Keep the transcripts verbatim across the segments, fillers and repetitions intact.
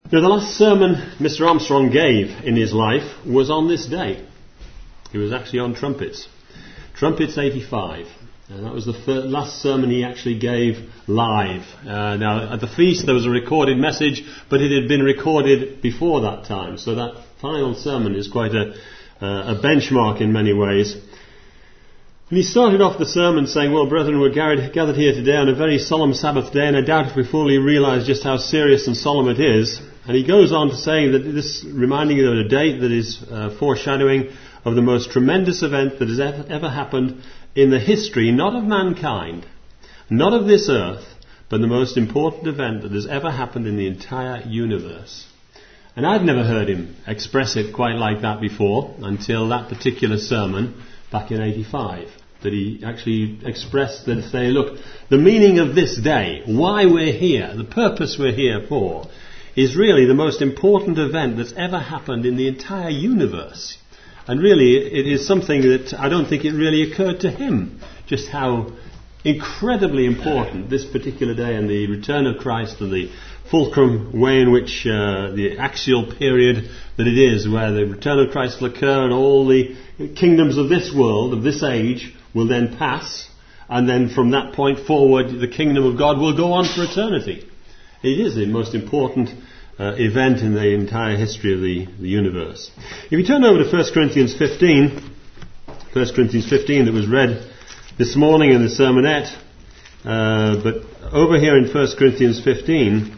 Now, the last sermon Mister Armstrong gave in his life was on this day. It was actually on trumpets. Trumpets eighty-five. And that was the first, last sermon he actually gave live. Uh, now, at the feast there was a recorded message, but it had been recorded before that time. So that final sermon is quite a, uh, a benchmark in many ways. And he started off the sermon saying, well, brethren, we're gathered here today on a very solemn Sabbath day, and I doubt if we fully realise just how serious and solemn it is. And he goes on to say that this, reminding you of a date that is uh, foreshadowing of the most tremendous event that has ever, ever happened in the history, not of mankind, not of this earth, but the most important event that has ever happened in the entire universe. And I've never heard him express it quite like that before, until that particular sermon back in eighty-five, that he actually expressed that, say, look, the meaning of this day, why we're here, the purpose we're here for, is really the most important event that's ever happened in the entire universe. And really, it is something that I don't think it really occurred to him, just how incredibly important this particular day and the return of Christ and the fulcrum way in which uh, the axial period that it is, where the return of Christ will occur and all the kingdoms of this world, of this age, will then pass, and then from that point forward the kingdom of God will go on for eternity. It is the most important uh, event in the entire history of the, the universe. If you turn over to First Corinthians fifteen, First Corinthians fifteen that was read this morning in the sermonette, uh, but over here in First Corinthians fifteen,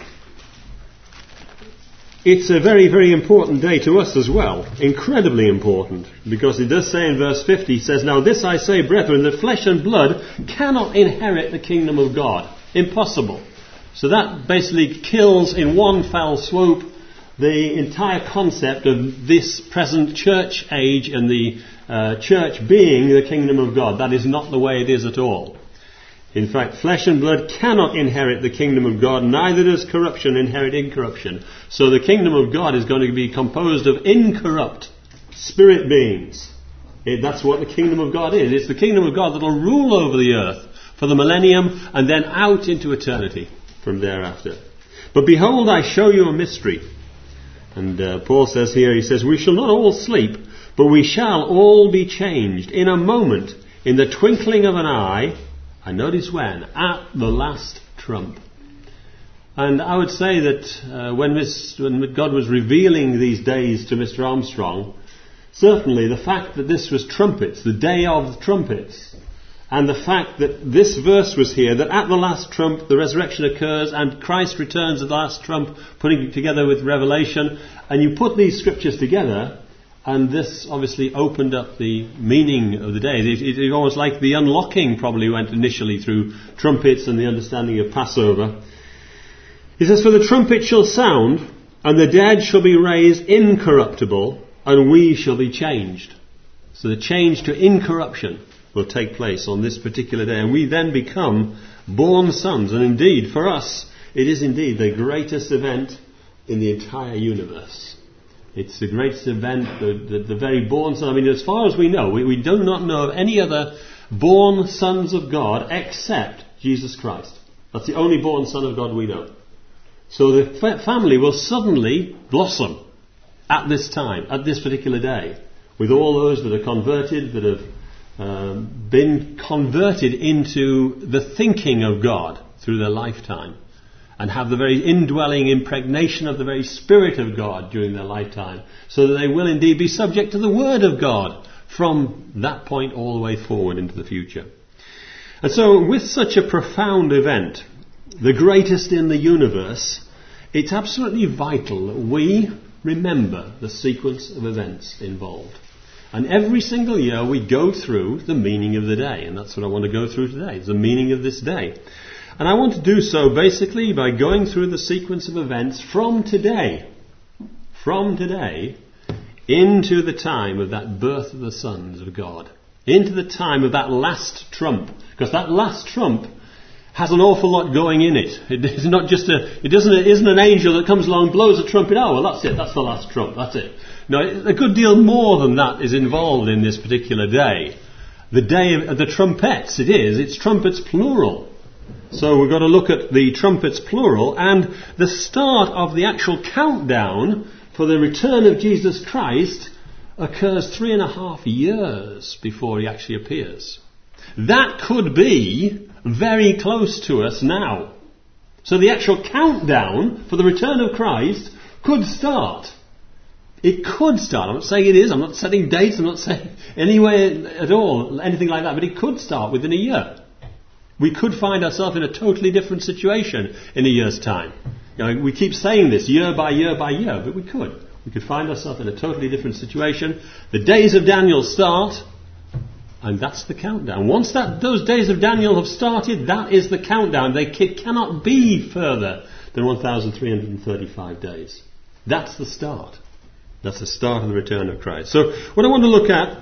it's a very, very important day to us as well. Incredibly important. Because it does say in verse fifty, it says, now this I say, brethren, that flesh and blood cannot inherit the kingdom of God. Impossible. So that basically kills in one foul swoop the entire concept of this present church age and the uh, church being the kingdom of God. That is not the way it is at all. In fact, flesh and blood cannot inherit the kingdom of God, neither does corruption inherit incorruption. So the kingdom of God is going to be composed of incorrupt spirit beings. It, that's what the kingdom of God is. It's the kingdom of God that will rule over the earth for the millennium and then out into eternity from thereafter. But behold, I show you a mystery. And uh, Paul says here, he says, we shall not all sleep, but we shall all be changed in a moment, in the twinkling of an eye. And notice when? At the last trump. And I would say that uh, when, this, when God was revealing these days to Mister Armstrong, certainly the fact that this was trumpets, the day of the trumpets, and the fact that this verse was here, that at the last trump the resurrection occurs and Christ returns at the last trump, putting it together with Revelation, and you put these scriptures together, and this obviously opened up the meaning of the day. It, it, it almost like the unlocking probably went initially through trumpets and the understanding of Passover. He says, for the trumpet shall sound, and the dead shall be raised incorruptible, and we shall be changed. So the change to incorruption will take place on this particular day, and we then become born sons. And indeed, for us, it is indeed the greatest event in the entire universe. It's the greatest event, the, the, the very born son. I mean, as far as we know, we, we do not know of any other born sons of God except Jesus Christ. That's the only born son of God we know. So the fa- family will suddenly blossom at this time, at this particular day, with all those that are converted, that have um, been converted into the thinking of God through their lifetime, and have the very indwelling impregnation of the very Spirit of God during their lifetime, so that they will indeed be subject to the Word of God from that point all the way forward into the future. And so with such a profound event, the greatest in the universe, it's absolutely vital that we remember the sequence of events involved. And every single year we go through the meaning of the day, and that's what I want to go through today, the meaning of this day. And I want to do so basically by going through the sequence of events from today, from today, into the time of that birth of the sons of God, into the time of that last trump, because that last trump has an awful lot going in it. It is not just a, it doesn't, it isn't an angel that comes along, blows a trumpet, oh well that's it, that's the last trump, that's it. No, a good deal more than that is involved in this particular day. The day of the trumpets, it is, it's trumpets plural. So we've got to look at the trumpets plural, and the start of the actual countdown for the return of Jesus Christ occurs three and a half years before he actually appears. That could be very close to us now. So the actual countdown for the return of Christ could start. It could start. I'm not saying it is. I'm not setting dates. I'm not saying anyway at all, anything like that. But it could start within a year. We could find ourselves in a totally different situation in a year's time. You know, we keep saying this year by year by year, but we could. We could find ourselves in a totally different situation. The days of Daniel start, and that's the countdown. Once that those days of Daniel have started, that is the countdown. They it cannot be further than one thousand three hundred thirty-five days. That's the start. That's the start of the return of Christ. So what I want to look at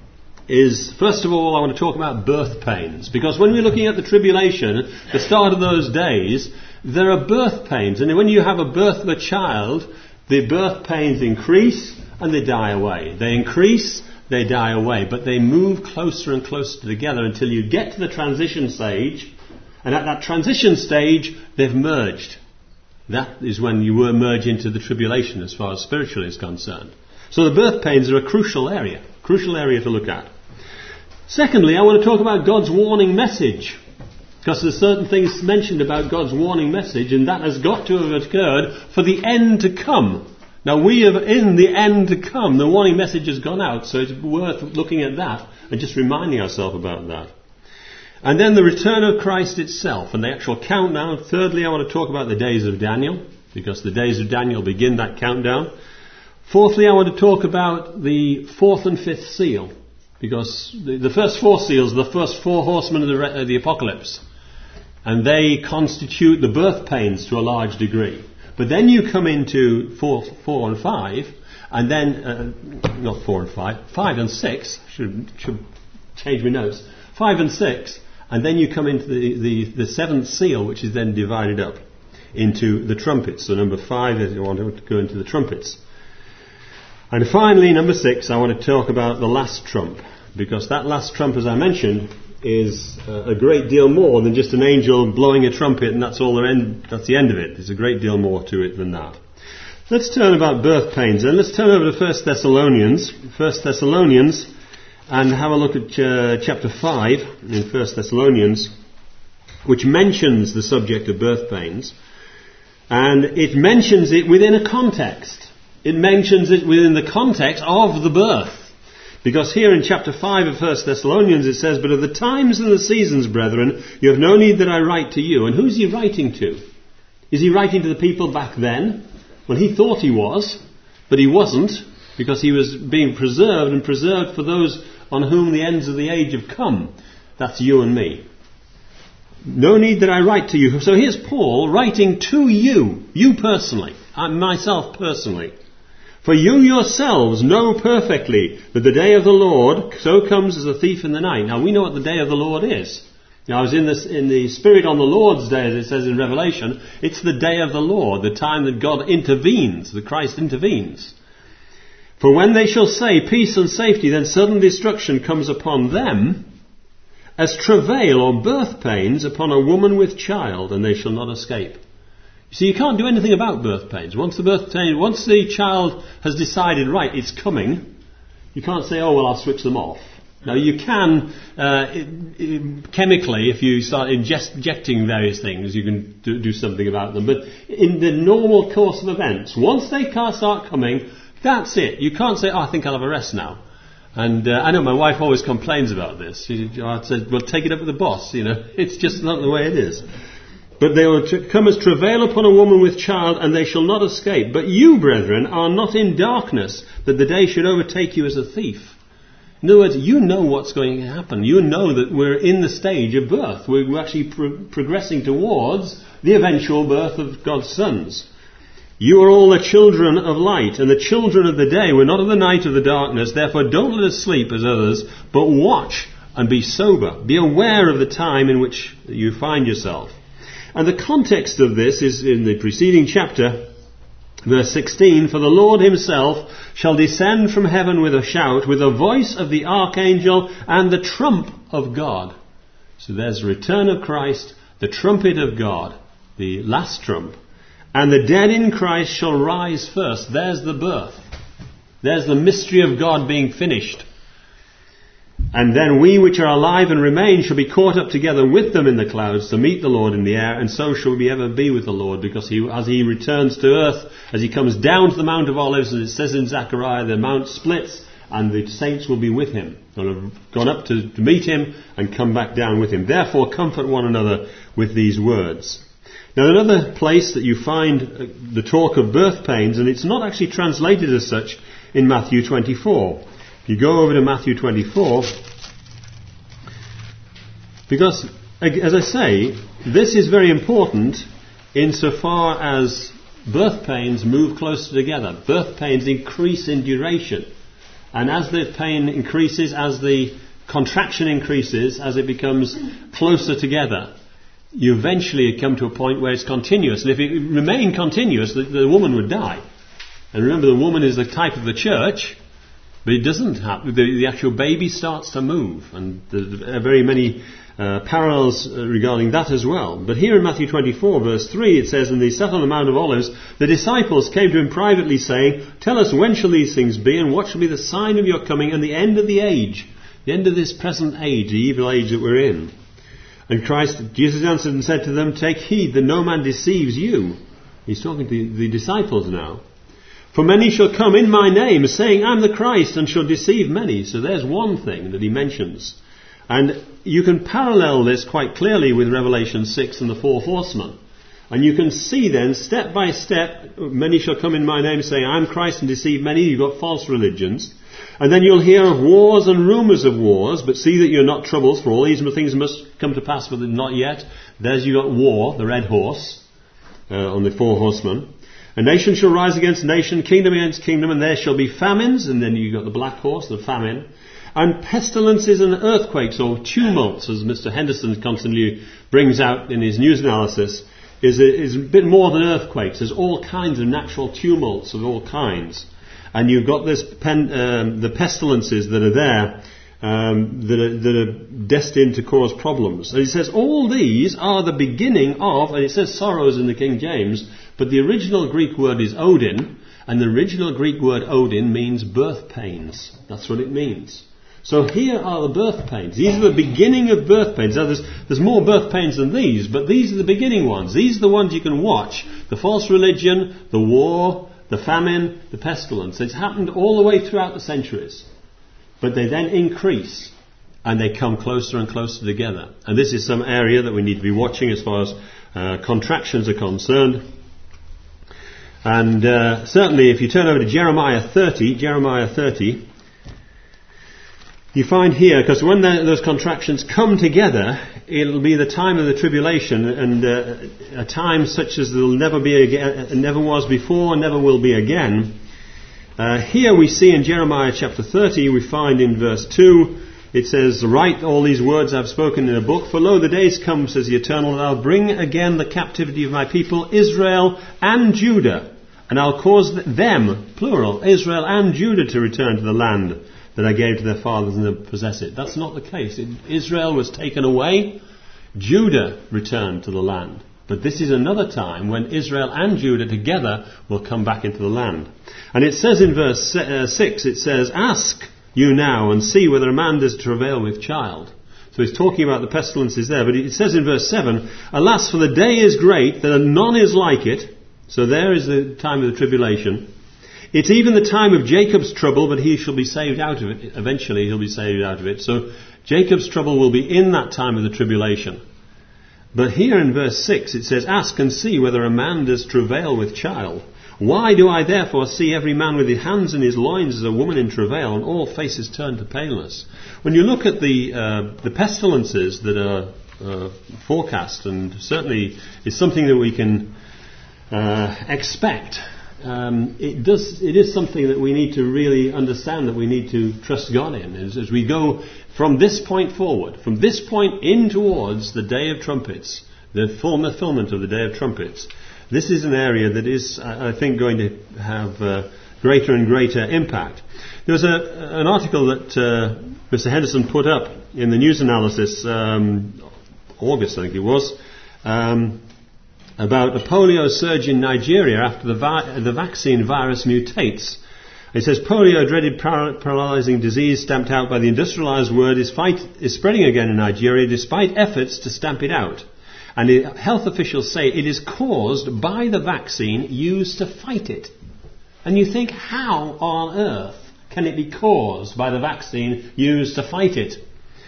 is, first of all, I want to talk about birth pains. Because when we're looking at the tribulation, the start of those days, there are birth pains. And when you have a birth of a child, the birth pains increase and they die away. They increase, they die away. But they move closer and closer together until you get to the transition stage. And at that transition stage, they've merged. That is when you will merge into the tribulation as far as spiritual is concerned. So the birth pains are a crucial area. Crucial area to look at. Secondly, I want to talk about God's warning message. Because there's certain things mentioned about God's warning message, and that has got to have occurred for the end to come. Now we are in the end to come. The warning message has gone out, so it's worth looking at that and just reminding ourselves about that. And then the return of Christ itself and the actual countdown. Thirdly, I want to talk about the days of Daniel, because the days of Daniel begin that countdown. Fourthly, I want to talk about the fourth and fifth seal, because the, the first four seals are the first four horsemen of the, uh, the apocalypse, and they constitute the birth pains to a large degree. But then you come into four, four and five, and then uh, not four and five, five and six. Should should change my notes. Five and six, and then you come into the, the, the seventh seal, which is then divided up into the trumpets. So number five is you want to go into the trumpets. And finally, number six, I want to talk about the last trump, because that last trump, as I mentioned, is uh, a great deal more than just an angel blowing a trumpet and that's all the end, that's the end of it. There's a great deal more to it than that. Let's turn about birth pains, and let's turn over to First Thessalonians, First Thessalonians, and have a look at uh, chapter five in First Thessalonians, which mentions the subject of birth pains, and it mentions it within a context. It mentions it within the context of the birth. Because here in chapter five of First Thessalonians it says, "But of the times and the seasons, brethren, you have no need that I write to you." And who's he writing to? Is he writing to the people back then? Well, he thought he was, but he wasn't, because he was being preserved and preserved for those on whom the ends of the age have come. That's you and me. No need that I write to you. So here's Paul writing to you, you personally, myself personally. "For you yourselves know perfectly that the day of the Lord so comes as a thief in the night." Now we know what the day of the Lord is. Now I was in this in the Spirit on the Lord's day, as it says in Revelation. It's the day of the Lord, the time that God intervenes, that Christ intervenes. "For when they shall say peace and safety, then sudden destruction comes upon them, as travail or birth pains upon a woman with child, and they shall not escape." So you can't do anything about birth pains. Once the birth pain, once the child has decided, right, it's coming, you can't say, oh, well, I'll switch them off. Now, you can, uh, it, it, chemically, if you start ingest, injecting various things, you can do, do something about them. But in the normal course of events, once they can't start coming, that's it. You can't say, oh, I think I'll have a rest now. And uh, I know my wife always complains about this. She, I said, well, take it up with the boss. You know, it's just not the way it is. "But they will t- come as travail upon a woman with child, and they shall not escape. But you, brethren, are not in darkness, that the day should overtake you as a thief." In other words, you know what's going to happen. You know that we're in the stage of birth. We're, we're actually pro- progressing towards the eventual birth of God's sons. "You are all the children of light, and the children of the day. We're not of the night of the darkness. Therefore don't let us sleep as others, but watch and be sober. Be aware of the time in which you find yourself." And the context of this is in the preceding chapter, verse sixteen. "For the Lord himself shall descend from heaven with a shout, with the voice of the archangel and the trump of God." So there's the return of Christ, the trumpet of God, the last trump, and the dead in Christ shall rise first. There's the birth. There's the mystery of God being finished. And then we which are alive and remain shall be caught up together with them in the clouds to meet the Lord in the air, and so shall we ever be with the Lord, because he, as he returns to earth, as he comes down to the Mount of Olives, as it says in Zechariah, the mount splits, and the saints will be with him. They'll have gone up to, to meet him and come back down with him. Therefore comfort one another with these words. Now another place that you find the talk of birth pains, and it's not actually translated as such in Matthew twenty-four. If you go over to Matthew twenty-four, because, as I say, this is very important insofar as birth pains move closer together. Birth pains increase in duration. And as the pain increases, as the contraction increases, as it becomes closer together, you eventually come to a point where it's continuous. And if it remained continuous, the, the woman would die. And remember, the woman is the type of the church, but it doesn't happen. The, the actual baby starts to move. And there are very many uh, parallels regarding that as well. But here in Matthew twenty-four, verse three, it says, "And they sat on the Mount of Olives. The disciples came to him privately, saying, 'Tell us, when shall these things be, and what shall be the sign of your coming, and the end of the age?'" The end of this present age, the evil age that we're in. And Christ, Jesus answered and said to them, "Take heed that no man deceives you." He's talking to the disciples now. "For many shall come in my name, saying, 'I'm the Christ,' and shall deceive many." So there's one thing that he mentions. And you can parallel this quite clearly with Revelation six and the four horsemen. And you can see then, step by step, many shall come in my name, saying, "I'm Christ," and deceive many. You've got false religions. And then you'll hear of wars and rumours of wars, but see that you're not troubled, for all these things must come to pass, but not yet. There's you got war, the red horse, uh, on the four horsemen. "A nation shall rise against nation, kingdom against kingdom, and there shall be famines," and then you've got the black horse, the famine, "and pestilences and earthquakes," or tumults, as Mister Henderson constantly brings out in his news analysis, is a, is a bit more than earthquakes. There's all kinds of natural tumults of all kinds. And you've got this pen, um, the pestilences that are there, um, that, are, that are destined to cause problems. And he says all these are the beginning of, and it says sorrows in the King James, but the original Greek word is Odin, and the original Greek word Odin means birth pains. That's what it means. So here are the birth pains. These are the beginning of birth pains. Now there's, there's more birth pains than these, but these are the beginning ones. These are the ones you can watch. The false religion, the war, the famine, the pestilence. It's happened all the way throughout the centuries. But they then increase and they come closer and closer together. And this is some area that we need to be watching as far as uh, contractions are concerned. And uh, certainly if you turn over to Jeremiah thirty, Jeremiah thirty, you find here, because when the, those contractions come together, it'll be the time of the tribulation, and uh, a time such as there'll never be again, never was before, and never will be again. Uh, here we see in Jeremiah chapter thirty, we find in verse two, it says, "Write all these words I've spoken in a book, for lo, the days come, says the Eternal, and I'll bring again the captivity of my people, Israel and Judah, and I'll cause them," plural, Israel and Judah, "to return to the land that I gave to their fathers, and they'll possess it." That's not the case. Israel was taken away. Judah returned to the land. But this is another time when Israel and Judah together will come back into the land. And it says in verse uh, six, it says, "Ask you now and see whether a man does travail with child." So he's talking about the pestilences there. But it says in verse seven, "Alas, for the day is great, that none is like it." So there is the time of the tribulation. "It's even the time of Jacob's trouble, but he shall be saved out of it." Eventually he'll be saved out of it. So Jacob's trouble will be in that time of the tribulation. But here in verse six it says, "Ask and see whether a man does travail with child. Why do I therefore see every man with his hands in his loins as a woman in travail, and all faces turned to paleness?" When you look at the uh, the pestilences that are uh, forecast, and certainly is something that we can uh, expect, Um, it does. It is something that we need to really understand, that we need to trust God in, as, as we go from this point forward, from this point in towards the day of trumpets, the full fulfillment of the day of trumpets. This is an area that is, I think, going to have uh, greater and greater impact. There was a, an article that uh, Mister Henderson put up in the news analysis, um, August I think it was, um, about a polio surge in Nigeria after the, vi- the vaccine virus mutates. It says, polio, dreaded par- paralyzing disease stamped out by the industrialized world, is, fight- is spreading again in Nigeria despite efforts to stamp it out. And the health officials say it is caused by the vaccine used to fight it. And you think, how on earth can it be caused by the vaccine used to fight it?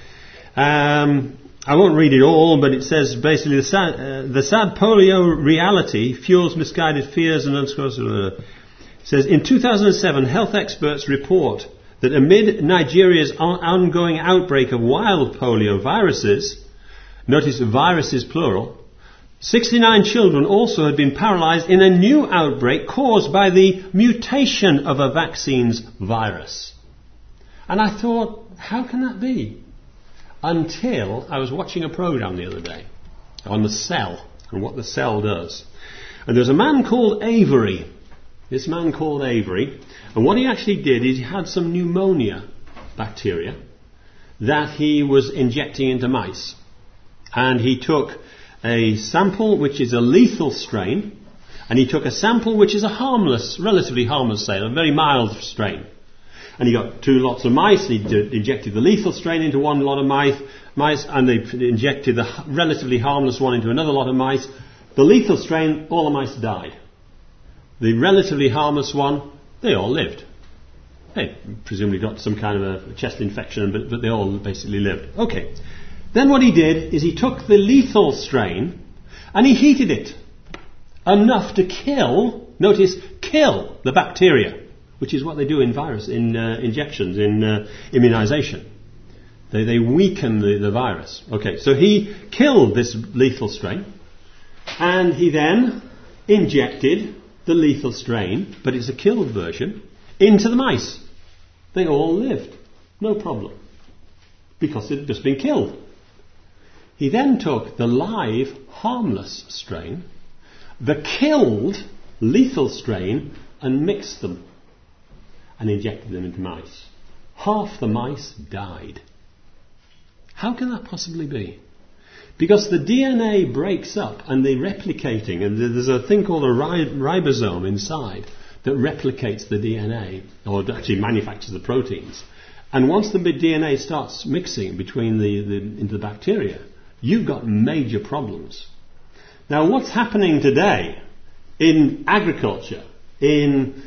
Um, I won't read it all, but it says basically the sad, uh, the sad polio reality fuels misguided fears and unscrupulous. Uh, it says, in two thousand seven, health experts report that amid Nigeria's on- ongoing outbreak of wild polio viruses, notice viruses plural, sixty-nine children also had been paralyzed in a new outbreak caused by the mutation of a vaccine's virus. And I thought, how can that be? Until I was watching a program the other day on the cell and what the cell does. And there's a man called Avery. This man called Avery. And what he actually did is he had some pneumonia bacteria that he was injecting into mice. And he took a sample which is a lethal strain, and he took a sample which is a harmless, relatively harmless strain, a very mild strain. And he got two lots of mice, and he d- injected the lethal strain into one lot of mice, mice, and they injected the h- relatively harmless one into another lot of mice. The lethal strain, all the mice died. The relatively harmless one, they all lived. They presumably got some kind of a chest infection, but, but they all basically lived. Okay. Then what he did is he took the lethal strain and he heated it enough to kill, notice, kill the bacteria, which is what they do in virus, in uh, injections, in uh, immunization. They, they weaken the, the virus. Okay, so he killed this lethal strain and he then injected the lethal strain, but it's a killed version, into the mice. They all lived. No problem. Because it had just been killed. He then took the live, harmless strain, the killed, lethal strain, and mixed them and injected them into mice. Half the mice died. How can that possibly be? Because the D N A breaks up and they're replicating, and there's a thing called a ribosome inside that replicates the D N A, or actually manufactures the proteins. And once the D N A starts mixing between the, the into the bacteria, you've got major problems. Now, what's happening today in agriculture, in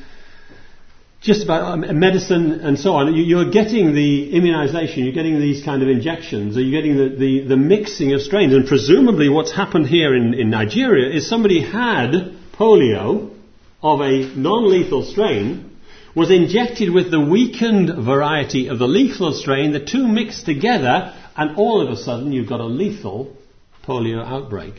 just about medicine and so on, you're getting the immunization, you're getting these kind of injections, you're getting the, the, the mixing of strains. And presumably what's happened here in, in Nigeria is somebody had polio of a non-lethal strain, was injected with the weakened variety of the lethal strain, the two mixed together, and all of a sudden you've got a lethal polio outbreak.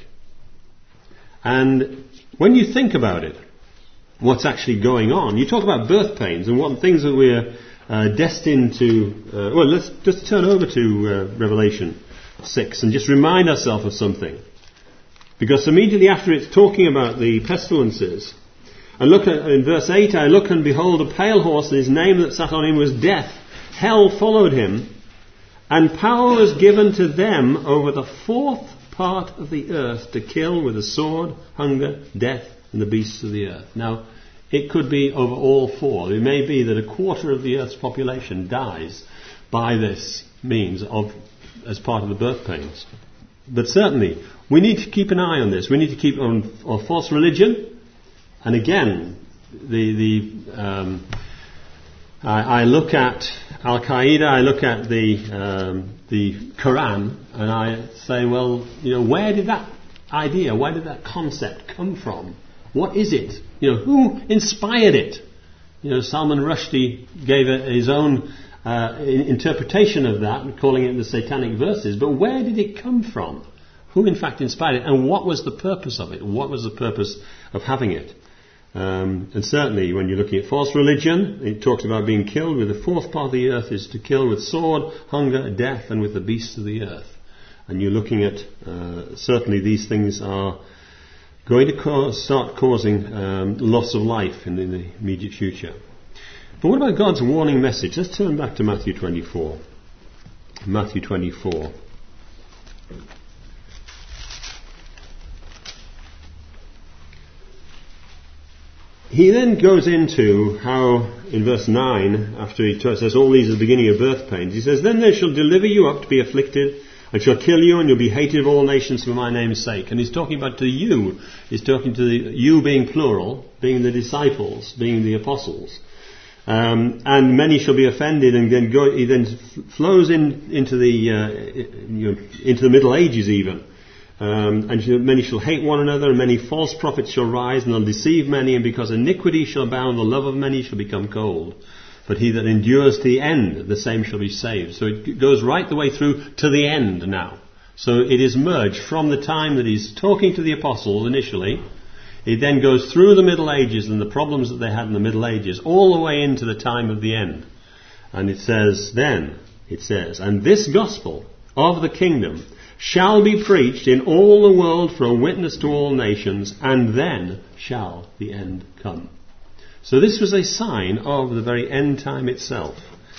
And when you think about it, what's actually going on, you talk about birth pains and what things that we're uh, destined to... Uh, well, let's just turn over to uh, Revelation six and just remind ourselves of something. Because immediately after it's talking about the pestilences, I look at, in verse eight, I look and behold a pale horse, and his name that sat on him was Death. Hell followed him, and power was given to them over the fourth part of the earth to kill with the sword, hunger, death, and the beasts of the earth. Now, it could be over all four. It may be that a quarter of the earth's population dies by this means of as part of the birth pains. But certainly, we need to keep an eye on this. We need to keep on, on false religion. And again, the the um, I, I look at Al-Qaeda, I look at the um, the Quran, and I say, well, you know, where did that idea, where did that concept come from? What is it? You know, who inspired it? You know, Salman Rushdie gave a, his own uh, interpretation of that, calling it the Satanic Verses. But where did it come from? Who, in fact, inspired it? And what was the purpose of it? What was the purpose of having it? Um, and certainly, when you're looking at false religion, it talks about being killed with the fourth part of the earth is to kill with sword, hunger, death, and with the beasts of the earth. And you're looking at, uh, certainly these things are going to cause, start causing um, loss of life in, in the immediate future. But what about God's warning message? Let's turn back to Matthew twenty-four. Matthew twenty-four. he then goes into how, in verse nine, after he t- says all these are the beginning of birth pains, he says, then they shall deliver you up to be afflicted, and shall kill you, and you'll be hated of all nations for my name's sake. And he's talking about to you. He's talking to the you being plural, being the disciples, being the apostles. Um, and many shall be offended, and then go, he then f- flows in into the uh, you know, into the Middle Ages even. Um, and shall, many shall hate one another, and many false prophets shall rise, and they'll deceive many, and because iniquity shall abound, the love of many shall become cold. But he that endures to the end, the same shall be saved. So it goes right the way through to the end now. So it is merged from the time that he's talking to the apostles initially. It then goes through the Middle Ages and the problems that they had in the Middle Ages, all the way into the time of the end. And it says then, it says, and this gospel of the kingdom shall be preached in all the world for a witness to all nations, and then shall the end come. So this was a sign of the very end time itself.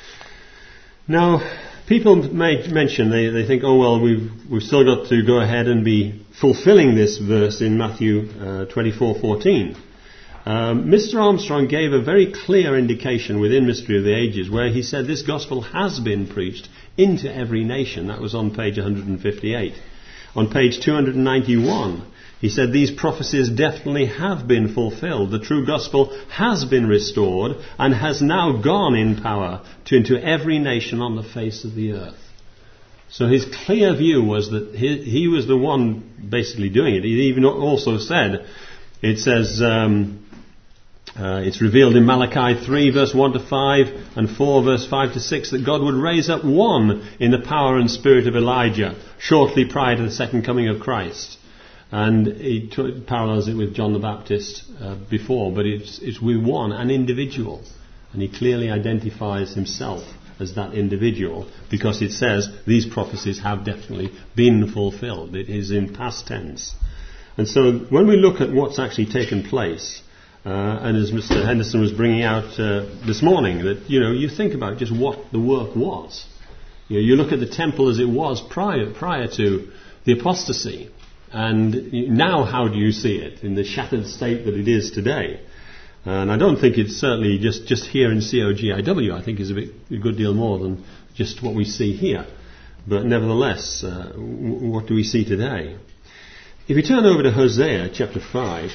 Now, people may mention, they, they think, oh well, we've, we've still got to go ahead and be fulfilling this verse in Matthew uh, twenty-four fourteen. Um, Mister Armstrong gave a very clear indication within Mystery of the Ages where he said this gospel has been preached into every nation. That was on page one hundred fifty-eight. On page two hundred ninety-one, he said these prophecies definitely have been fulfilled. The true gospel has been restored and has now gone in power to into every nation on the face of the earth. So his clear view was that he, he was the one basically doing it. He even also said, it says, um, uh, it's revealed in Malachi three verse one to five and four verse five to six that God would raise up one in the power and spirit of Elijah shortly prior to the second coming of Christ. And he t- parallels it with John the Baptist uh, before, but it's, it's with one, an individual. And he clearly identifies himself as that individual because it says these prophecies have definitely been fulfilled. It is in past tense. And so when we look at what's actually taken place, uh, and as Mister Henderson was bringing out uh, this morning, that, you know, you think about just what the work was. You know, you look at the temple as it was prior, prior to the apostasy. And now how do you see it in the shattered state that it is today? And I don't think it's certainly just, just here in C O G I W. I think it's a, bit, a good deal more than just what we see here. But nevertheless, uh, w- what do we see today? If you turn over to Hosea chapter five,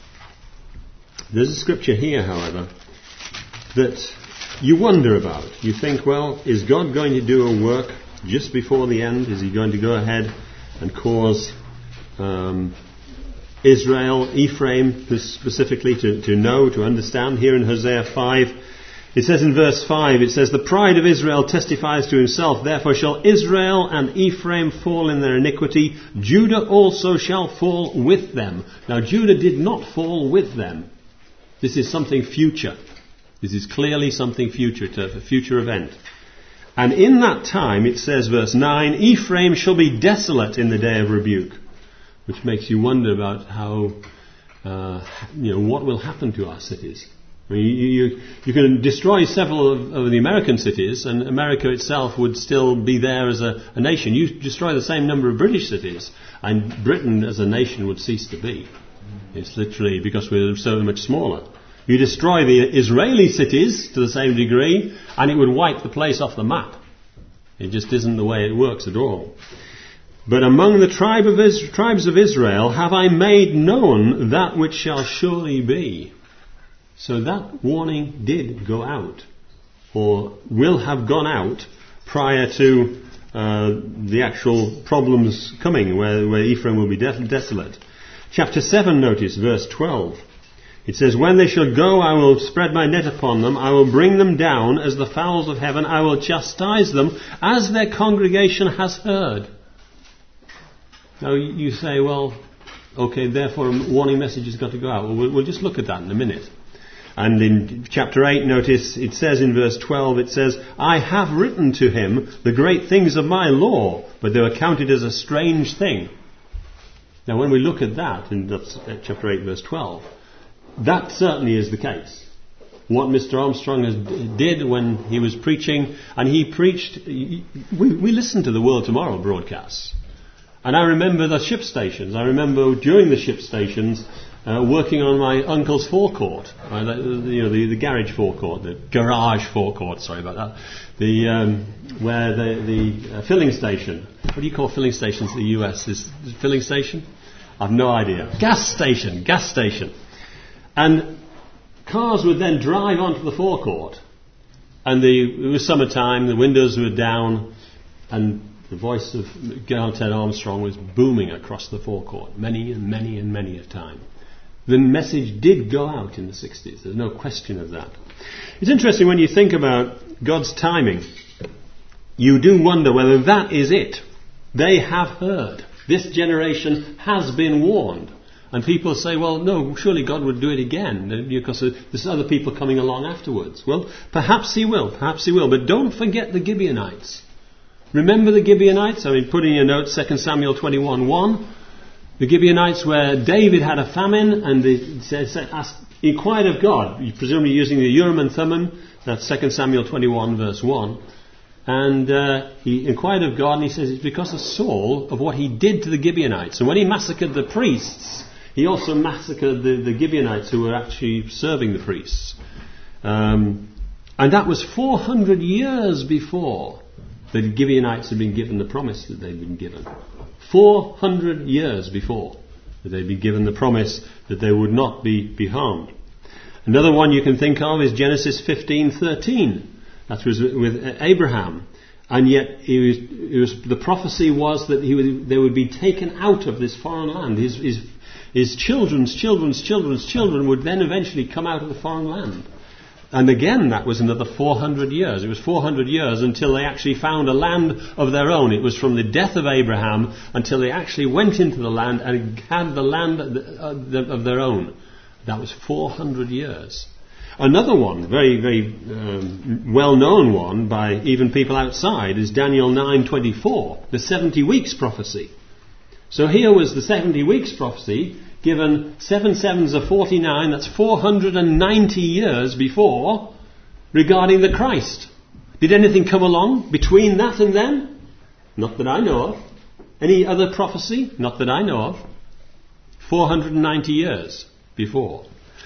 there's a scripture here, however, that you wonder about. You think, well, is God going to do a work just before the end? Is he going to go ahead and cause Um, Israel, Ephraim specifically to, to know, to understand? Here in Hosea five, it says in verse five, it says, the pride of Israel testifies to himself, therefore shall Israel and Ephraim fall in their iniquity, Judah also shall fall with them. Now Judah did not fall with them. This is something future. This is clearly something future, to a future event. And in that time, it says, verse nine, Ephraim shall be desolate in the day of rebuke. Which makes you wonder about how, uh, you know, what will happen to our cities. I mean, you, you, you can destroy several of, of the American cities, and America itself would still be there as a, a nation. You destroy the same number of British cities, and Britain as a nation would cease to be. It's literally because we're so much smaller. You destroy the Israeli cities to the same degree, and it would wipe the place off the map. It just isn't the way it works at all. But among the tribe of Is- tribes of Israel have I made known that which shall surely be. So that warning did go out, or will have gone out, prior to uh, the actual problems coming, where, where Ephraim will be de- desolate. Chapter seven, notice, verse twelve. It says, when they shall go, I will spread my net upon them. I will bring them down as the fowls of heaven. I will chastise them as their congregation has heard. Now you say, well, okay, therefore a warning message has got to go out. Well, we'll, we'll just look at that in a minute. And in chapter eight, notice, it says in verse twelve, it says, I have written to him the great things of my law, but they were counted as a strange thing. Now when we look at that, in that's chapter eight, verse twelve, that certainly is the case. What Mister Armstrong has, did when he was preaching, and he preached, we, we listened to the World Tomorrow broadcasts. And I remember the ship stations. I remember during the ship stations, uh, working on my uncle's forecourt, uh, the, you know, the, the garage forecourt, the garage forecourt, sorry about that, the um, where the, the uh, filling station, what do you call filling stations in the U S? Is filling station? I've no idea. Gas station, gas station. And cars would then drive onto the forecourt, and the, it was summertime, the windows were down, and the voice of Gerald Ted Armstrong was booming across the forecourt, many and many and many a time. The message did go out in the sixties, there's no question of that. It's interesting when you think about God's timing, you do wonder whether that is it. They have heard. This generation has been warned. And people say, well, no, surely God would do it again, because there's other people coming along afterwards. Well, perhaps he will, perhaps he will. But don't forget the Gibeonites. Remember the Gibeonites? I mean, put in your notes, Second Samuel twenty-one one. The Gibeonites where David had a famine and they said, asked, inquired of God, presumably using the Urim and Thummim, that's Second Samuel twenty-one verse one. And uh, he inquired of God, and he says it's because of Saul, of what he did to the Gibeonites. And when he massacred the priests, he also massacred the, the Gibeonites who were actually serving the priests. Um, and that was four hundred years before the Gibeonites had been given the promise that they'd been given. four hundred years before that they'd been given the promise that they would not be, be harmed. Another one you can think of is Genesis fifteen thirteen. That was with Abraham. And yet it was, it was, the prophecy was that he would, they would be taken out of this foreign land. His, his, his children's children's children's children would then eventually come out of the foreign land. And again, that was another four hundred years. It was four hundred years until they actually found a land of their own. It was from the death of Abraham until they actually went into the land and had the land of their own. That was four hundred years. Another one, very, very um, well-known one by even people outside, is Daniel nine twenty-four, the seventy weeks prophecy. So here was the seventy weeks prophecy, given seven sevens are forty-nine, that's four hundred ninety years before, regarding the Christ. Did anything come along between that and then? Not that I know of. Any other prophecy? Not that I know of. four hundred ninety years before.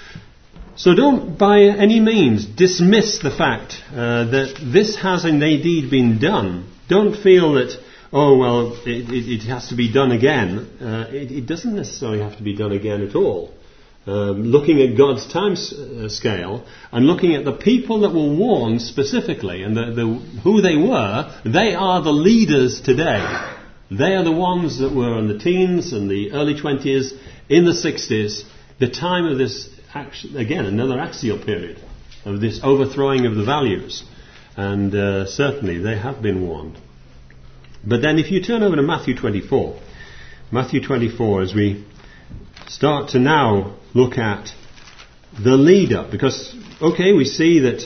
So don't by any means dismiss the fact uh, that this has indeed been done. Don't feel that, oh, well, it, it, it has to be done again. Uh, it, it doesn't necessarily have to be done again at all. Um, looking at God's time s- uh, scale and looking at the people that were warned specifically and the, the, who they were, they are the leaders today. They are the ones that were in the teens and the early twenties, in the sixties, the time of this, act- again, another axial period of this overthrowing of the values. And uh, certainly they have been warned. But then if you turn over to Matthew twenty-four, Matthew twenty-four, as we start to now look at the leader, because, okay, we see that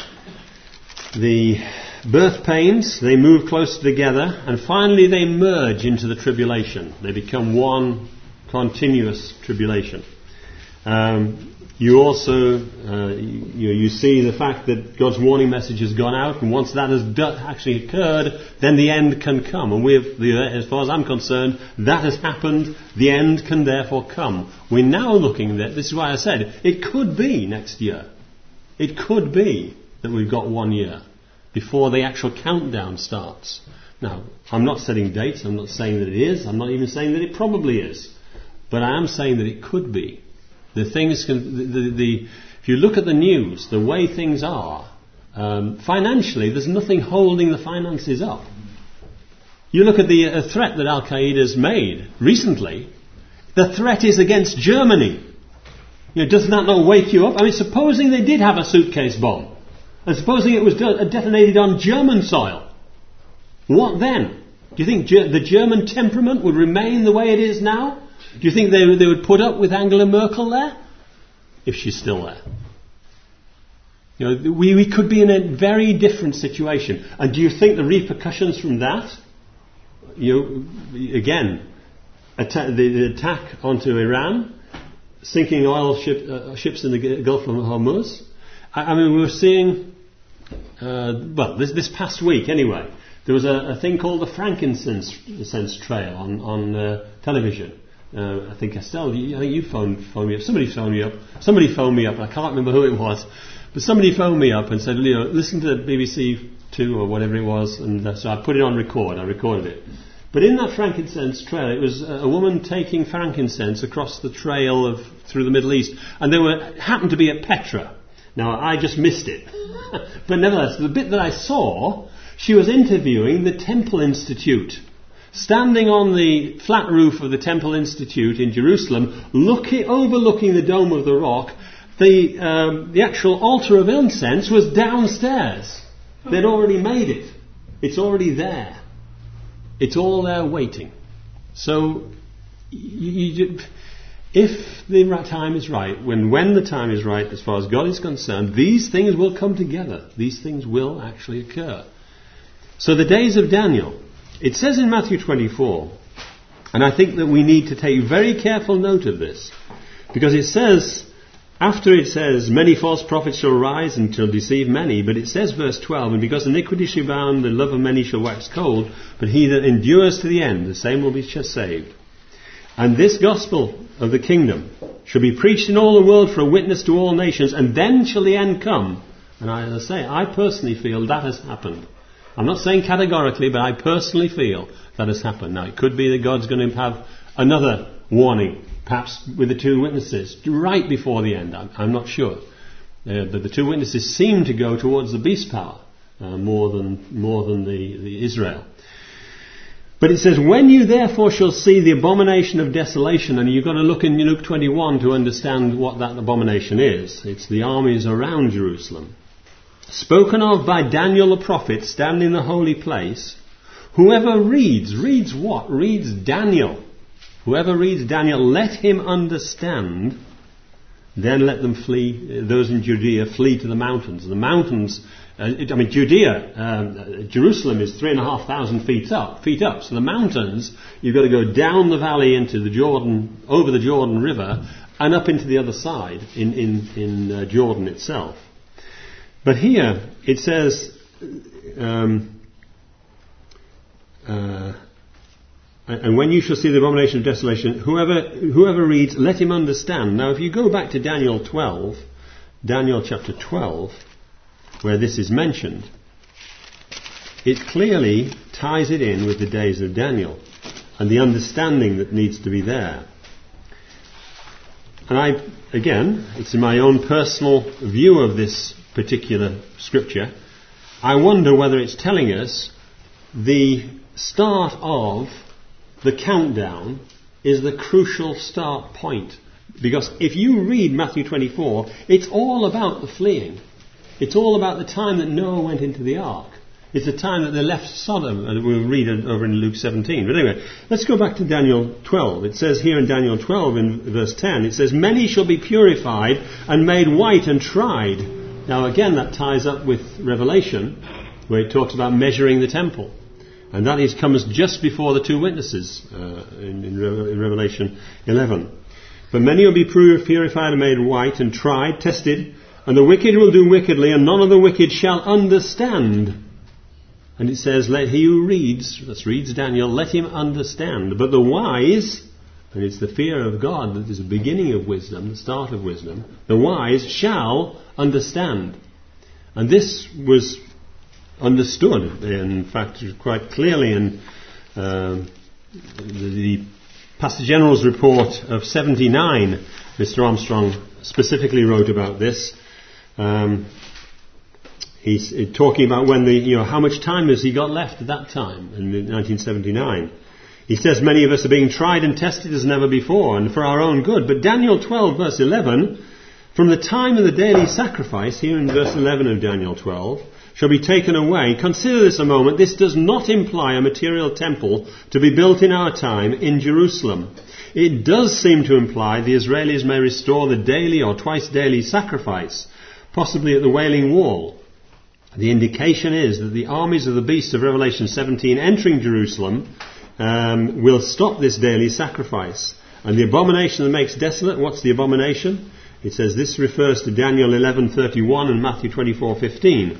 the birth pains, they move closer together, and finally they merge into the tribulation. They become one continuous tribulation. Um, you also, uh, you, you see the fact that God's warning message has gone out, and once that has do- actually occurred, then the end can come. And we have, the, as far as I'm concerned, that has happened. The end can therefore come. We're now looking at, this is why I said, it could be next year. It could be that we've got one year before the actual countdown starts. Now, I'm not setting dates. I'm not saying that it is. I'm not even saying that it probably is. But I am saying that it could be. The things can, the, the, the, if you look at the news, the way things are, um, financially, there's nothing holding the finances up. You look at the uh, threat that Al-Qaeda has made recently, the threat is against Germany. You know, doesn't that not wake you up? I mean, supposing they did have a suitcase bomb, and supposing it was de- detonated on German soil, what then? Do you think Ge- the German temperament would remain the way it is now? Do you think they, they would put up with Angela Merkel there? If she's still there. You know, we, we could be in a very different situation. And do you think the repercussions from that, you know, again, atta- the, the attack onto Iran, sinking oil ship, uh, ships in the Gulf of Hormuz? I, I mean, we were seeing, uh, well, this, this past week anyway, there was a, a thing called the frankincense Trail on, on uh, television. Uh, I think Estelle, you, I think you phoned, phoned me up. Somebody phoned me up. Somebody phoned me up. I can't remember who it was, but somebody phoned me up and said, you know, listen to B B C Two or whatever it was, and uh, so I put it on record. I recorded it. But in that frankincense trail, it was a woman taking frankincense across the trail of through the Middle East, and they were happened to be at Petra. Now I just missed it, but nevertheless, the bit that I saw, she was interviewing the Temple Institute, standing on the flat roof of the Temple Institute in Jerusalem, looking overlooking the Dome of the Rock. The um, the actual altar of incense was downstairs. They'd already made it. It's already there. It's all there waiting. So, you, you, if the time is right, when when the time is right, as far as God is concerned, these things will come together. These things will actually occur. So the days of Daniel, it says in Matthew twenty-four, and I think that we need to take very careful note of this, because it says, after it says, many false prophets shall rise and shall deceive many, but it says, verse twelve, and because iniquity shall abound, the love of many shall wax cold, but he that endures to the end, the same will be saved. And this gospel of the kingdom shall be preached in all the world for a witness to all nations, and then shall the end come. And I, as I say, I personally feel that has happened. I'm not saying categorically, but I personally feel that has happened. Now, it could be that God's going to have another warning, perhaps with the two witnesses, right before the end. I'm, I'm not sure. Uh, but the two witnesses seem to go towards the beast power uh, more than more than the, the Israel. But it says, when you therefore shall see the abomination of desolation, and you've got to look in Luke twenty-one to understand what that abomination is. It's the armies around Jerusalem. Spoken of by Daniel the prophet, standing in the holy place. Whoever reads, reads what? Reads Daniel. Whoever reads Daniel, let him understand. Then let them flee, those in Judea flee to the mountains. The mountains, uh, it, I mean Judea, um, Jerusalem is three and a half thousand feet up, feet up. So the mountains, you've got to go down the valley into the Jordan, over the Jordan River, and up into the other side in, in, in uh, Jordan itself. But here it says, um, uh, and when you shall see the abomination of desolation, whoever whoever reads, let him understand. Now, if you go back to Daniel twelve, Daniel chapter twelve, where this is mentioned, it clearly ties it in with the days of Daniel and the understanding that needs to be there. And I, again, it's in my own personal view of this particular scripture, I wonder whether it's telling us the start of the countdown is the crucial start point. Because if you read Matthew twenty-four, it's all about the fleeing. It's all about the time that Noah went into the ark. It's the time that they left Sodom, and we'll read it over in Luke seventeen. But anyway, let's go back to Daniel twelve. It says here in Daniel twelve in verse ten, it says, many shall be purified and made white and tried. Now again, that ties up with Revelation, where it talks about measuring the temple. And that is, comes just before the two witnesses uh, in, in, Re- in Revelation eleven. But many will be purified and made white and tried, tested, and the wicked will do wickedly, and none of the wicked shall understand. And it says, let he who reads, that reads Daniel, let him understand. But the wise, and it's the fear of God that is the beginning of wisdom, the start of wisdom, the wise shall understand. And this was understood, in fact, quite clearly in uh, the, the Pastor General's report of seventy-nine. Mister Armstrong specifically wrote about this. Um, he's talking about when the, you know, how much time has he got left at that time in nineteen seventy-nine. He says, many of us are being tried and tested as never before, and for our own good. But Daniel twelve, verse eleven, from the time of the daily sacrifice, here in verse eleven of Daniel twelve, shall be taken away. Consider this a moment. This does not imply a material temple to be built in our time in Jerusalem. It does seem to imply the Israelis may restore the daily or twice daily sacrifice, possibly at the Wailing Wall. The indication is that the armies of the beast of Revelation seventeen entering Jerusalem um, will stop this daily sacrifice. And the abomination that makes desolate, what's the abomination? It says this refers to Daniel eleven thirty-one and Matthew twenty-four fifteen.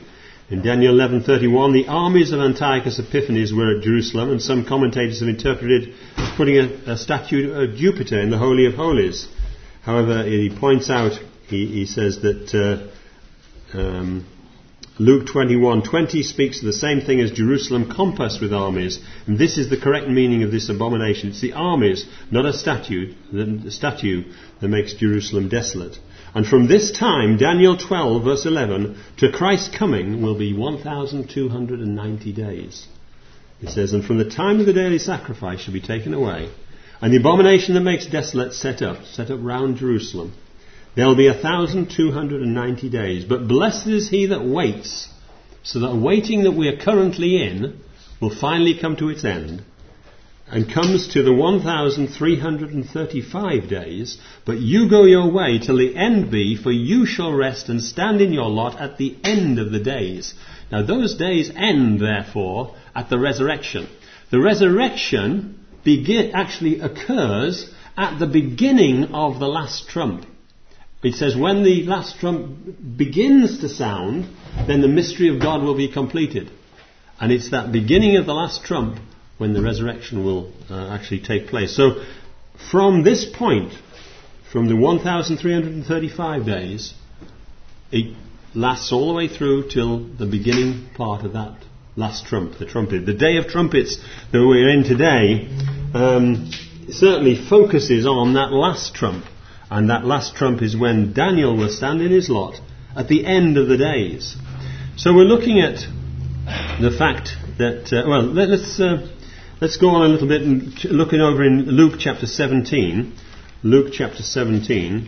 In Daniel eleven thirty-one, the armies of Antiochus Epiphanes were at Jerusalem, and some commentators have interpreted it as putting a, a statue of Jupiter in the Holy of Holies. However, he points out, he, he says that uh, um, Luke twenty-one twenty speaks of the same thing as Jerusalem compassed with armies, and this is the correct meaning of this abomination. It's the armies, not a statue, the statue that makes Jerusalem desolate. And from this time, Daniel twelve verse eleven, to Christ's coming will be one thousand two hundred ninety days. It says, and from the time of the daily sacrifice shall be taken away, and the abomination that makes desolate set up, set up round Jerusalem. There will be a thousand two hundred ninety days. But blessed is he that waits, so that a waiting that we are currently in will finally come to its end, and comes to the one thousand three hundred thirty-five days. But you go your way till the end be, for you shall rest and stand in your lot at the end of the days. Now those days end, therefore, at the resurrection. The resurrection begin, actually occurs at the beginning of the last trump. It says when the last trump begins to sound, then the mystery of God will be completed. And it's that beginning of the last trump when the resurrection will uh, actually take place. So from this point, from the one thousand three hundred thirty-five days, it lasts all the way through till the beginning part of that last trump, the trumpet. The Day of Trumpets that we're in today um, certainly focuses on that last trump. And that last trump is when Daniel will stand in his lot at the end of the days. So we're looking at the fact that, uh, well, let, let's uh, let's go on a little bit and ch- looking over in Luke chapter seventeen. Luke chapter seventeen.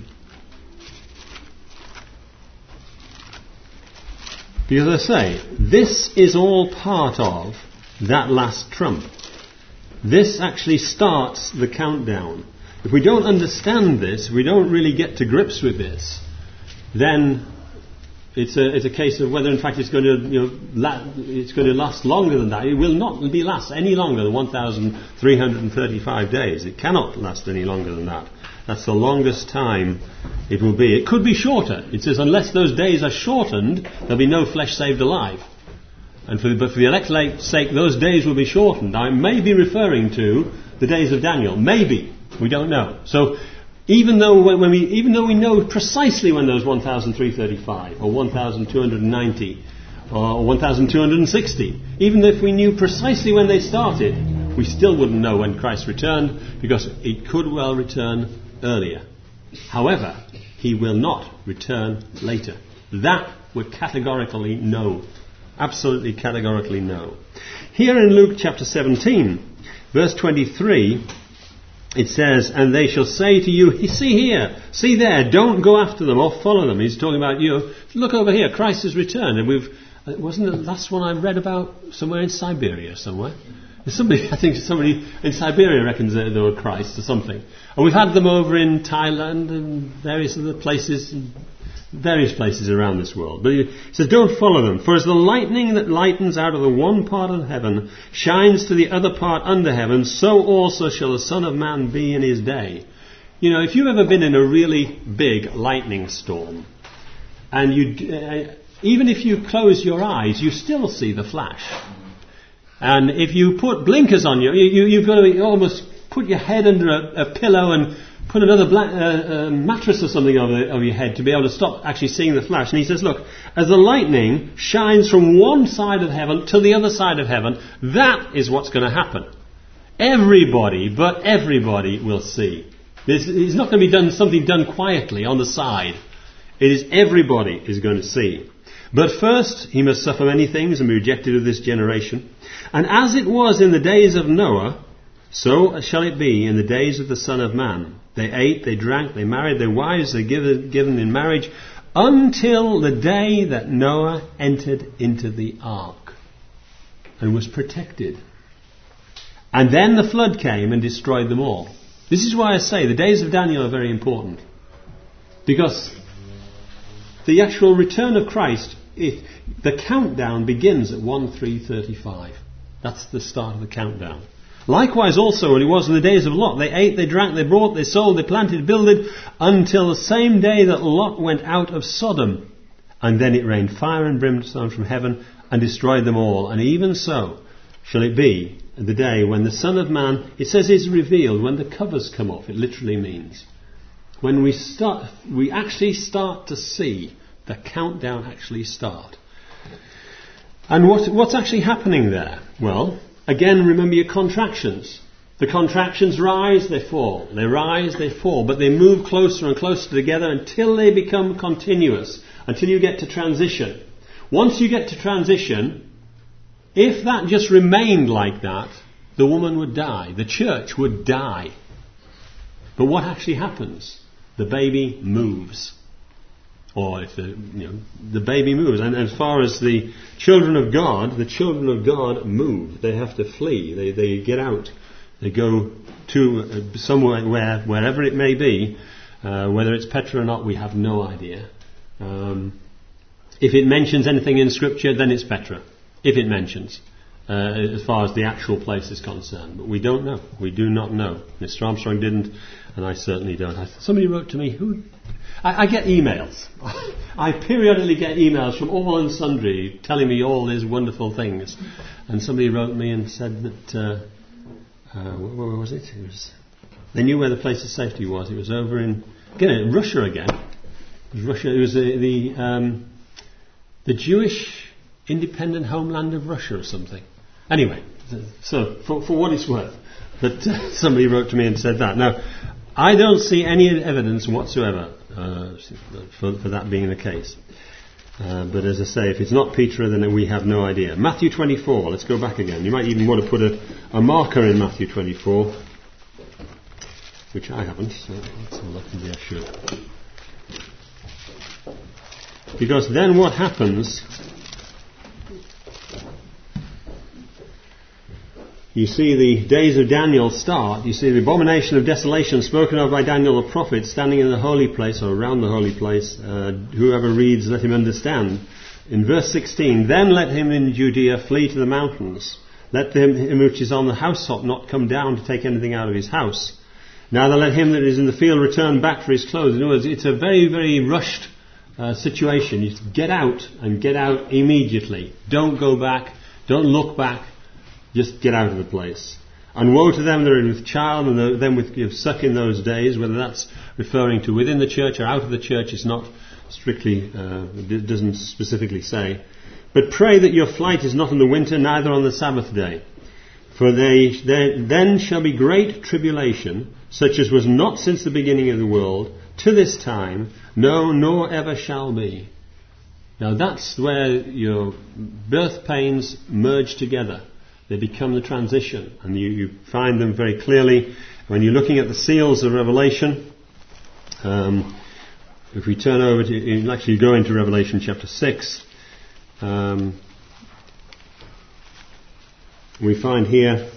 Because I say, this is all part of that last trump. This actually starts the countdown. If we don't understand this, we don't really get to grips with this, then it's a, it's a case of whether in fact it's going to, you know, la- it's going to last longer than that. It will not be last any longer than one thousand three hundred thirty-five days. It cannot last any longer than that. That's the longest time it will be. It could be shorter. It says unless those days are shortened, there'll be no flesh saved alive. And for the, but for the elect's sake, those days will be shortened. I may be referring to the days of Daniel. Maybe. We don't know. So even though when, when we even though we know precisely when those one thousand three hundred thirty-five or one thousand two hundred ninety or one thousand two hundred sixty, even if we knew precisely when they started, we still wouldn't know when Christ returned, because it could well return earlier. However, he will not return later. That we categorically know. Absolutely categorically know. Here in Luke chapter seventeen, verse twenty-three, it says, and they shall say to you, see here, see there, don't go after them or follow them. He's talking about you. Look over here, Christ has returned. And we've, wasn't the last one I read about somewhere in Siberia somewhere? Somebody, I think somebody in Siberia reckons they were Christ or something. And we've had them over in Thailand and various other places, various places around this world. But he says, don't follow them. For as the lightning that lightens out of the one part of heaven shines to the other part under heaven, so also shall the Son of Man be in his day. You know, if you've ever been in a really big lightning storm, and you, uh, even if you close your eyes, you still see the flash. And if you put blinkers on you, you, you you've got to almost put your head under a, a pillow and put another black, uh, uh, mattress or something over, over your head to be able to stop actually seeing the flash. And he says, look, as the lightning shines from one side of heaven to the other side of heaven, that is what's going to happen. Everybody, but everybody will see. This is not going to be done something done quietly on the side. It is everybody is going to see. But first he must suffer many things and be rejected of this generation. And as it was in the days of Noah, so shall it be in the days of the Son of Man. They ate, they drank, they married their wives, they given given in marriage, until the day that Noah entered into the ark and was protected. And then the flood came and destroyed them all. This is why I say the days of Daniel are very important. Because the actual return of Christ, it, the countdown begins at one three thirty-five. That's the start of the countdown. Likewise also when it was in the days of Lot, they ate, they drank, they brought, they sold, they planted, builded, until the same day that Lot went out of Sodom. And then it rained fire and brimstone from heaven and destroyed them all. And even so shall it be the day when the Son of Man, it says, is revealed, when the covers come off. It literally means when we start, we actually start to see the countdown actually start. And what, what's actually happening there? Well, again, remember your contractions. The contractions rise, they fall. They rise, they fall. But they move closer and closer together until they become continuous. Until you get to transition. Once you get to transition, if that just remained like that, the woman would die. The church would die. But what actually happens? The baby moves. Or if the, you know, the baby moves. And as far as the children of God, the children of God move. They have to flee. They, they get out. They go to uh, somewhere, where, wherever it may be. Uh, whether it's Petra or not, we have no idea. Um, if it mentions anything in Scripture, then it's Petra. If it mentions, uh, as far as the actual place is concerned. But we don't know. We do not know. Mister Armstrong didn't, and I certainly don't. I, somebody wrote to me, who... I, I get emails. I periodically get emails from all and sundry telling me all these wonderful things. And somebody wrote me and said that... Uh, uh, where, where was it? It was... They knew where the place of safety was. It was over in... Again, Russia again. It was Russia. It was the the, um, the Jewish independent homeland of Russia or something. Anyway, so for, for what it's worth, but uh, somebody wrote to me and said that. Now, I don't see any evidence whatsoever uh, for, for that being the case. Uh, but as I say, if it's not Petra, then we have no idea. Matthew twenty-four. Let's go back again. You might even want to put a, a marker in Matthew twenty-four, which I haven't. So let's have a look. Maybe I should. Because then what happens, you see the days of Daniel start. You see the abomination of desolation spoken of by Daniel the prophet standing in the holy place or around the holy place. Uh, whoever reads, let him understand. In verse sixteen, then let him in Judea flee to the mountains. Let him, him which is on the housetop not come down to take anything out of his house. Neither let him that is in the field return back for his clothes. In other words, it's a very, very rushed Uh, situation. You get out and get out immediately. Don't go back. Don't look back. Just get out of the place. And woe to them that are with child and the, them with give suck in those days. Whether that's referring to within the church or out of the church is not strictly, uh, it doesn't specifically say. But pray that your flight is not in the winter, neither on the Sabbath day. For they, they then shall be great tribulation, such as was not since the beginning of the world, to this time, no, nor ever shall be. Now that's where your birth pains merge together. They become the transition. And you, you find them very clearly when you're looking at the seals of Revelation. Um, if we turn over to, actually go into Revelation chapter six, um, we find here...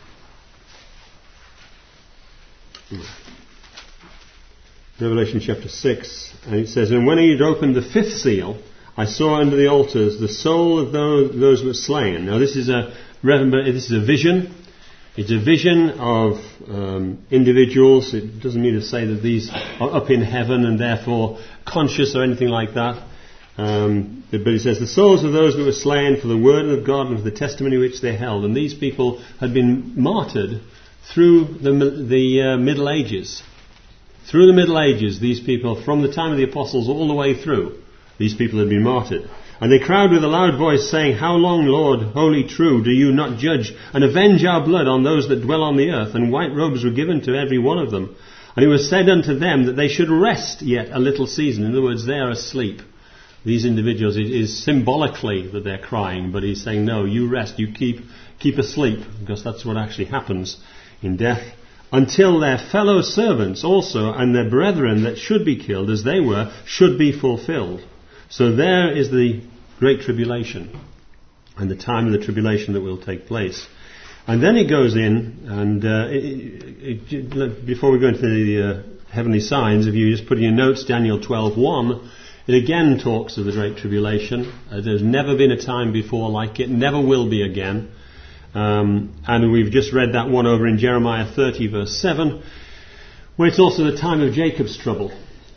Revelation chapter six, and it says, and when he had opened the fifth seal, I saw under the altars the soul of those, those who were slain. Now this is a this is a vision. It's a vision of um, individuals. It doesn't mean to say that these are up in heaven and therefore conscious or anything like that. Um, but it says, the souls of those who were slain for the word of God and for the testimony which they held. And these people had been martyred through the, the uh, Middle Ages. Through the Middle Ages, these people, from the time of the apostles all the way through, these people had been martyred. And they cried with a loud voice, saying, how long, Lord, holy, true, do you not judge and avenge our blood on those that dwell on the earth? And white robes were given to every one of them. And it was said unto them that they should rest yet a little season. In other words, they are asleep. These individuals, it is symbolically that they're crying, but he's saying, no, you rest, you keep keep asleep, because that's what actually happens in death. Until their fellow servants also and their brethren that should be killed as they were should be fulfilled. So there is the great tribulation and the time of the tribulation that will take place. And then it goes in, and uh, it, it, it, before we go into the uh, heavenly signs, if you just put in your notes Daniel twelve one, it again talks of the great tribulation. Uh, there's never been a time before like it, never will be again. Um, and we've just read that one over in Jeremiah thirty verse seven, where it's also the time of Jacob's trouble.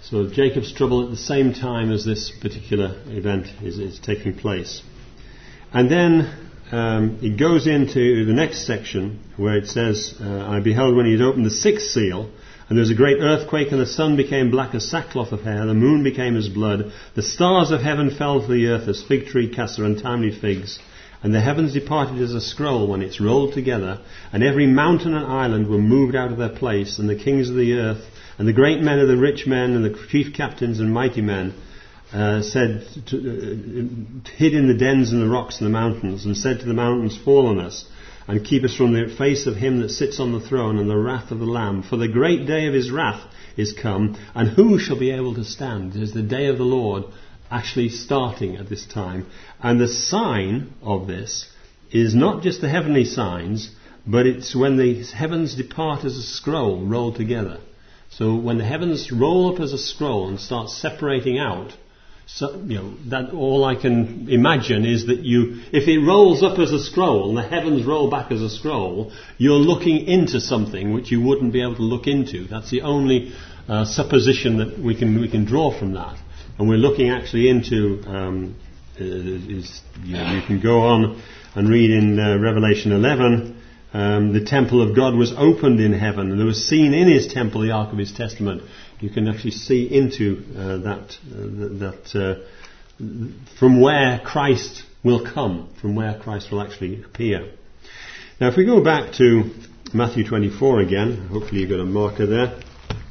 So Jacob's trouble at the same time as this particular event is, is taking place. And then um, it goes into the next section where it says, uh, I beheld when he had opened the sixth seal, and there was a great earthquake, and the sun became black as sackcloth of hair, the moon became as blood, the stars of heaven fell to the earth as fig tree casts their untimely figs, and the heavens departed as a scroll when it's rolled together, and every mountain and island were moved out of their place, and the kings of the earth, and the great men and the rich men, and the chief captains and mighty men, uh, said, to, uh, hid in the dens and the rocks and the mountains, and said to the mountains, fall on us, and keep us from the face of him that sits on the throne and the wrath of the Lamb. For the great day of his wrath is come, and who shall be able to stand? It is the day of the Lord actually starting at this time. And the sign of this is not just the heavenly signs, but it's when the heavens depart as a scroll rolled together. So when the heavens roll up as a scroll and start separating out, so, you know, that all I can imagine is that you, if it rolls up as a scroll and the heavens roll back as a scroll, you're looking into something which you wouldn't be able to look into. That's the only uh, supposition that we can we can draw from that. And we're looking actually into, um, uh, is, you know, you can go on and read in uh, Revelation eleven, um, the temple of God was opened in heaven, and there was seen in his temple the ark of his testament. You can actually see into uh, that, uh, that uh, from where Christ will come, from where Christ will actually appear. Now if we go back to Matthew twenty-four again, hopefully you've got a marker there.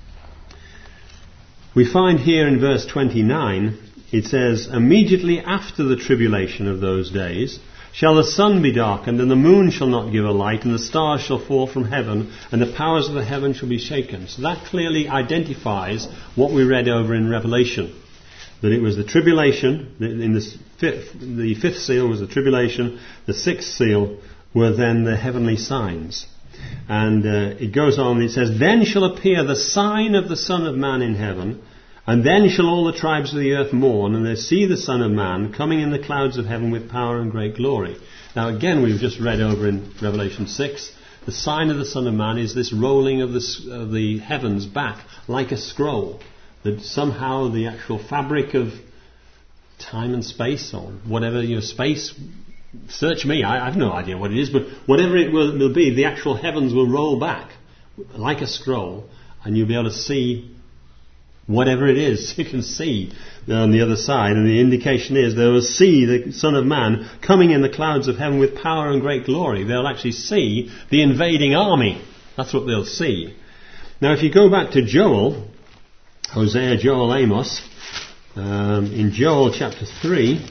We find here in verse twenty-nine, it says, immediately after the tribulation of those days, shall the sun be darkened, and the moon shall not give a light, and the stars shall fall from heaven, and the powers of the heaven shall be shaken. So that clearly identifies what we read over in Revelation. That it was the tribulation, in the fifth, the fifth seal was the tribulation, the sixth seal were then the heavenly signs. And uh, it goes on, it says, then shall appear the sign of the Son of Man in heaven, and then shall all the tribes of the earth mourn, and they see the Son of Man coming in the clouds of heaven with power and great glory. Now again, we've just read over in Revelation six, the sign of the Son of Man is this rolling of the, of the heavens back like a scroll. That somehow the actual fabric of time and space, or whatever your space, search me, I, I have no idea what it is, but whatever it will, will be, the actual heavens will roll back like a scroll, and you'll be able to see whatever it is. You can see on the other side, and the indication is they will see the Son of Man coming in the clouds of heaven with power and great glory. They'll actually see the invading army. That's what they'll see. Now if you go back to Joel, Hosea, Joel, Amos, um, in Joel chapter three,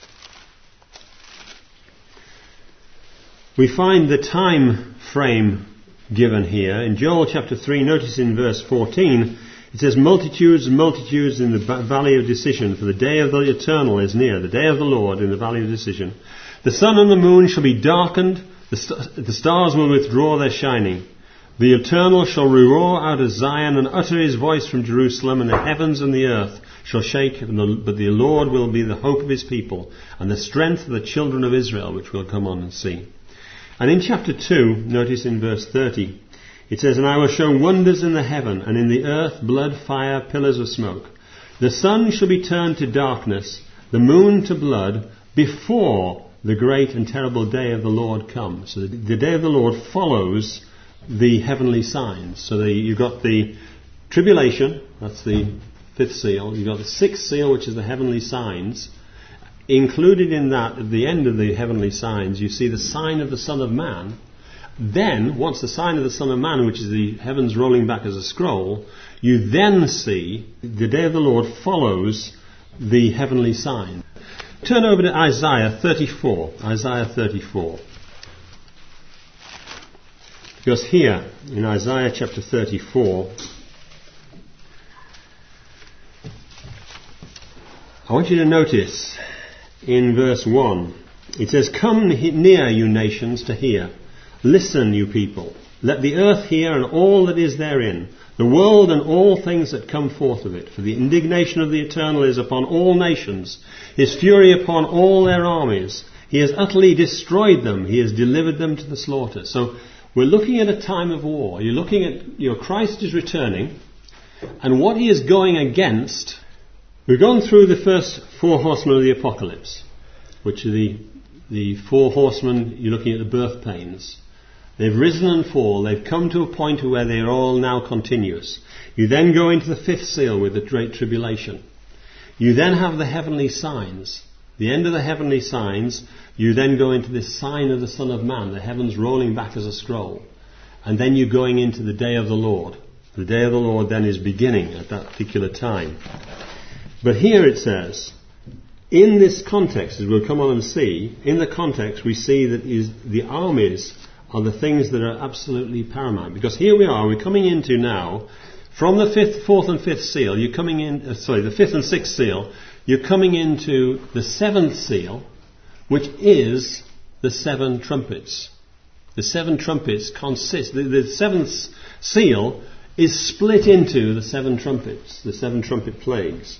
we find the time frame given here. In Joel chapter three, notice in verse fourteen, it says, multitudes and multitudes in the valley of decision, for the day of the eternal is near, the day of the Lord in the valley of decision. The sun and the moon shall be darkened, the, st- the stars will withdraw their shining. The eternal shall roar out of Zion and utter his voice from Jerusalem, and the heavens and the earth shall shake, but the Lord will be the hope of his people, and the strength of the children of Israel, which we'll come on and see. And in chapter two, notice in verse thirty, it says, and I will show wonders in the heaven, and in the earth blood, fire, pillars of smoke. The sun shall be turned to darkness, the moon to blood, before the great and terrible day of the Lord comes. So the day of the Lord follows the heavenly signs. So the, you've got the tribulation, that's the fifth seal. You've got the sixth seal, which is the heavenly signs. Included in that, at the end of the heavenly signs, you see the sign of the Son of Man. Then, once the sign of the Son of Man, which is the heavens rolling back as a scroll, you then see the day of the Lord follows the heavenly sign. Turn over to Isaiah thirty-four. Isaiah thirty-four. Because here, in Isaiah chapter thirty-four, I want you to notice in verse one, it says, come near, you nations, to hear. Listen, you people. Let the earth hear and all that is therein, the world and all things that come forth of it. For the indignation of the Eternal is upon all nations, his fury upon all their armies. He has utterly destroyed them. He has delivered them to the slaughter. So we're looking at a time of war. You're looking at, your Christ is returning, And what he is going against, we've gone through the first four horsemen of the apocalypse, which are the, the four horsemen, you're looking at the birth pains. They've risen and fall. They've come to a point where they are all now continuous. You then go into the fifth seal with the Great Tribulation. You then have the heavenly signs. The end of the heavenly signs, you then go into this sign of the Son of Man, the heavens rolling back as a scroll. And then you're going into the day of the Lord. The day of the Lord then is beginning at that particular time. But here it says, in this context, as we'll come on and see, in the context we see that is the armies are the things that are absolutely paramount. Because here we are, we're coming into now, from the fifth, fourth and fifth seal, you're coming in, uh, sorry, the fifth and sixth seal, you're coming into the seventh seal, which is the seven trumpets. The seven trumpets consist, the, the seventh seal is split into the seven trumpets, the seven trumpet plagues.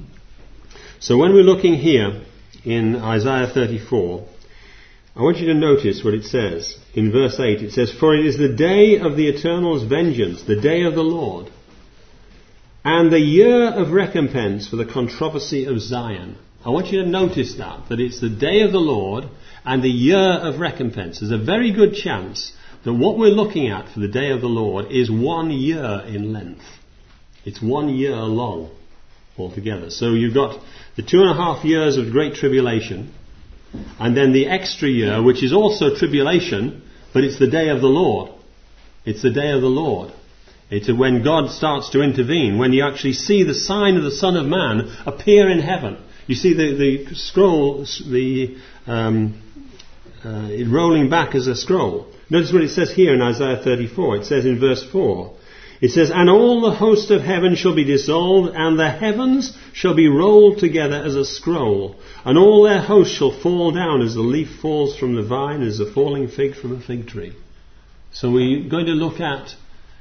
So when we're looking here in Isaiah thirty-four, I want you to notice what it says. In verse eight it says, "For it is the day of the Eternal's vengeance, the day of the Lord, and the year of recompense for the controversy of Zion." I want you to notice that, that it's the day of the Lord and the year of recompense. There's a very good chance that what we're looking at for the day of the Lord is one year in length. It's one year long altogether. So you've got the two and a half years of Great Tribulation, and then the extra year, which is also tribulation, but it's the day of the Lord. It's the day of the Lord. It's when God starts to intervene, when you actually see the sign of the Son of Man appear in heaven. You see the, the scroll, the um, uh, it rolling back as a scroll. Notice what it says here in Isaiah thirty-four. It says in verse four, it says, "And all the host of heaven shall be dissolved, and the heavens shall be rolled together as a scroll, and all their hosts shall fall down as the leaf falls from the vine, as a falling fig from a fig tree." So we're going to look at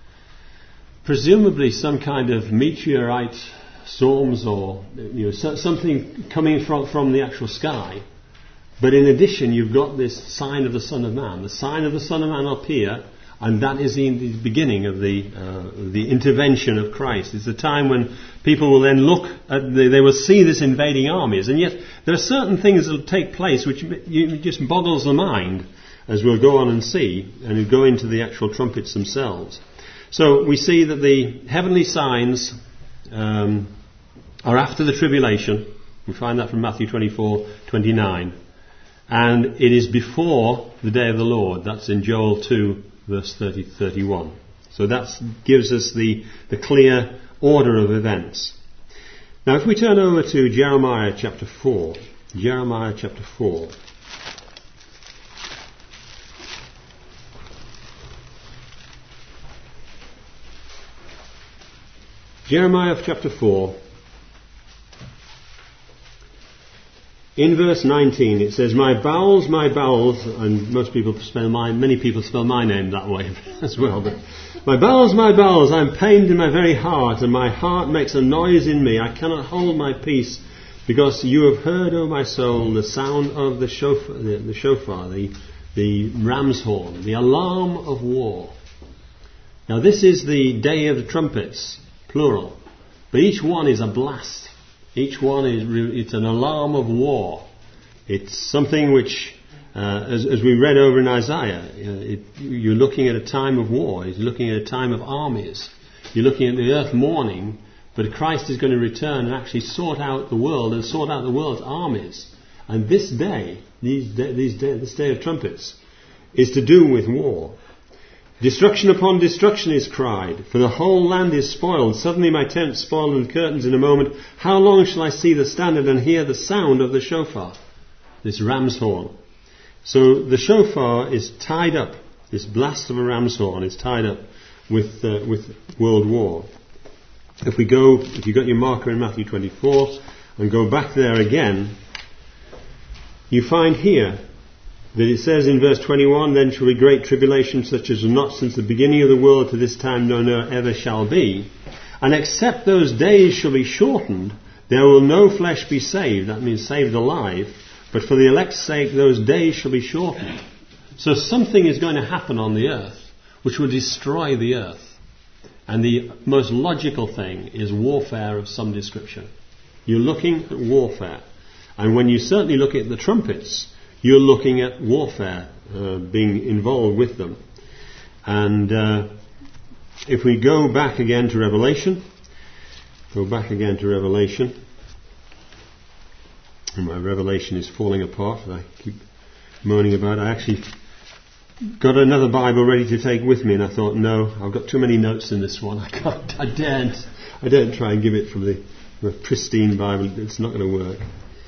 presumably some kind of meteorite storms, or you know, so, something coming from, from the actual sky. But in addition, you've got this sign of the Son of Man. The sign of the Son of Man up here, and that is the, the beginning of the uh, the intervention of Christ. It's a time when people will then look at, the, they will see this invading armies, and yet there are certain things that will take place which you, just boggles the mind, as we'll go on and see, and we'll go into the actual trumpets themselves. So we see that the heavenly signs um, are after the tribulation. We find that from Matthew twenty-four twenty-nine. And it is before the day of the Lord. That's in Joel two, verse thirty to thirty-one. So that gives us the, the clear order of events. Now if we turn over to Jeremiah chapter four. Jeremiah chapter four. Jeremiah chapter four. In verse nineteen it says, "My bowels, my bowels," and most people spell my, many people spell my name that way as well, but "My bowels, my bowels, I am pained in my very heart, and my heart makes a noise in me. I cannot hold my peace, because you have heard, O my soul, the sound of the shofar, the, the, shofar, the, the ram's horn, the alarm of war." Now this is the day of the trumpets, plural, but each one is a blast. Each one is it's an alarm of war. It's something which, uh, as, as we read over in Isaiah, uh, it, you're looking at a time of war. You're looking at a time of armies. You're looking at the earth mourning, but Christ is going to return and actually sort out the world and sort out the world's armies. And this day, these day, these day, this day of trumpets, is to do with war. "Destruction upon destruction is cried, for the whole land is spoiled. Suddenly my tent spoiled and curtains in a moment. How long shall I see the standard and hear the sound of the shofar?" This ram's horn. So the shofar is tied up. This blast of a ram's horn is tied up with uh, with world war. If we go, if you've got your marker in Matthew twenty-four and go back there again, you find here that it says in verse twenty-one, "Then shall be great tribulation, such as was not since the beginning of the world to this time, no, no, ever shall be. And except those days shall be shortened, there will no flesh be saved." That means saved alive. "But for the elect's sake, those days shall be shortened." So something is going to happen on the earth which will destroy the earth. And the most logical thing is warfare of some description. You're looking at warfare. And when you certainly look at the trumpets, you're looking at warfare uh, being involved with them. And uh, if we go back again to Revelation, go back again to Revelation. And my Revelation is falling apart. I keep moaning about it. I actually got another Bible ready to take with me, and I thought, no, I've got too many notes in this one. I can't. I daren't. I daren't try and give it from the, the pristine Bible. It's not going to work.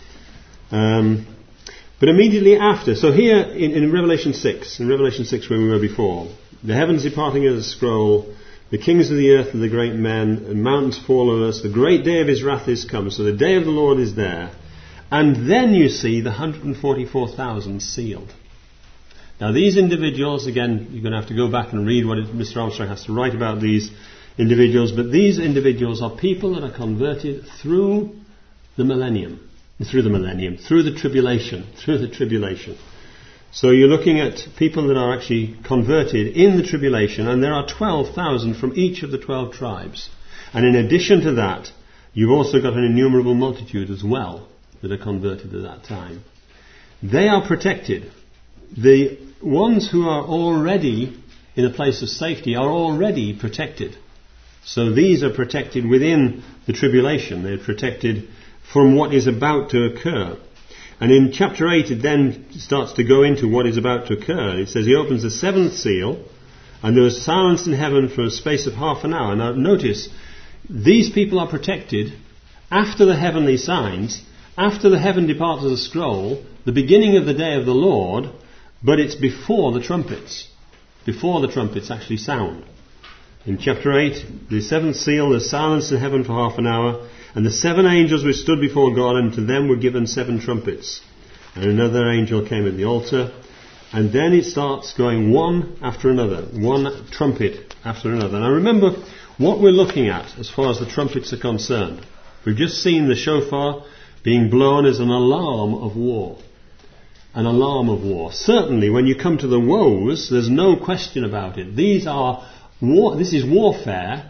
Um, but immediately after, so here in, in Revelation six, in Revelation six where we were before, the heavens departing as a scroll, the kings of the earth are the great men, and mountains fall on us. The great day of his wrath is come. So the day of the Lord is there. And then you see the one hundred forty-four thousand sealed. Now these individuals, again, you're going to have to go back and read what it, Mister Armstrong has to write about these individuals, but these individuals are people that are converted through the millennium, through the millennium, through the tribulation, through the tribulation. So you're looking at people that are actually converted in the tribulation, and there are twelve thousand from each of the twelve tribes. And in addition to that, you've also got an innumerable multitude as well that are converted at that time. They are protected. The ones who are already in a place of safety are already protected. So these are protected within the tribulation. They're protected from what is about to occur. And in chapter eight it then starts to go into what is about to occur. It says he opens the seventh seal, and there was silence in heaven for a space of half an hour. Now notice, these people are protected after the heavenly signs, after the heaven departs as a scroll, the beginning of the day of the Lord, but it's before the trumpets. Before the trumpets actually sound. In chapter eight, the seventh seal, there's silence in heaven for half an hour, and the seven angels which stood before God, and to them were given seven trumpets. And another angel came at the altar, and then it starts going one after another, one trumpet after another. Now remember, what we're looking at as far as the trumpets are concerned, we've just seen the shofar being blown as an alarm of war. An alarm of war. Certainly, when you come to the woes, there's no question about it. These are war. This is warfare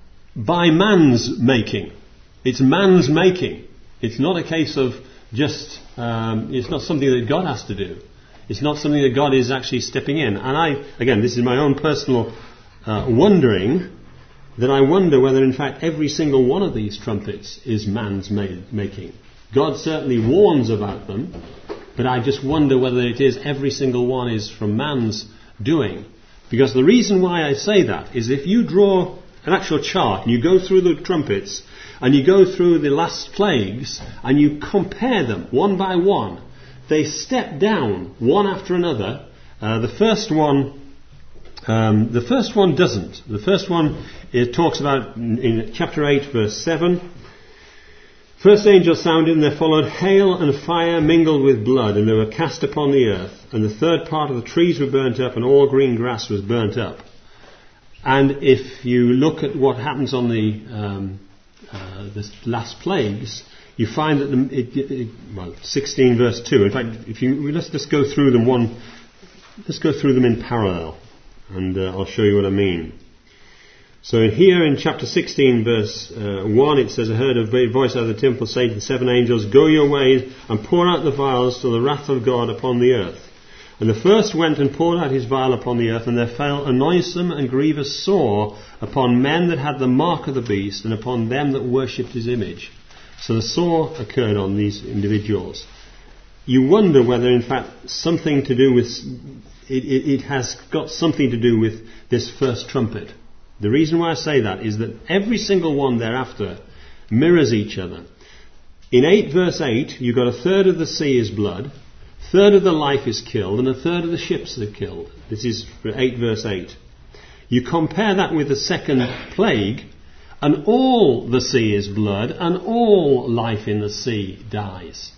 by man's making. It's man's making. It's not a case of just. Um, it's not something that God has to do. It's not something that God is actually stepping in. And I, again, this is my own personal uh, wondering. That I wonder whether, in fact, every single one of these trumpets is man's made, making. God certainly warns about them, but I just wonder whether it is every single one is from man's doing. Because the reason why I say that is if you draw an actual chart and you go through the trumpets and you go through the last plagues and you compare them one by one, they step down one after another. Uh, the first one, um, the first one doesn't. The first one it talks about in, in chapter eight, verse seven. First angel sounded, and there followed hail and fire mingled with blood, and they were cast upon the earth. And the third part of the trees were burnt up, and all green grass was burnt up. And if you look at what happens on the um, uh, the last plagues, you find that the, it, it, well, sixteen verse two. In fact, if you let's just go through them one. Let's go through them in parallel, and uh, I'll show you what I mean. So here in chapter sixteen verse uh, one it says, I heard a voice out of the temple saying to the seven angels, go your ways and pour out the vials to the wrath of God upon the earth. And the first went and poured out his vial upon the earth, and there fell a noisome and grievous sore upon men that had the mark of the beast, and upon them that worshipped his image. So the sore occurred on these individuals. You wonder whether in fact something to do with, it, it, it has got something to do with this first trumpet. The reason why I say that is that every single one thereafter mirrors each other. In eight verse eight, you've got a third of the sea is blood, a third of the life is killed, and a third of the ships are killed. This is for eight verse eight. You compare that with the second plague, and all the sea is blood, and all life in the sea dies.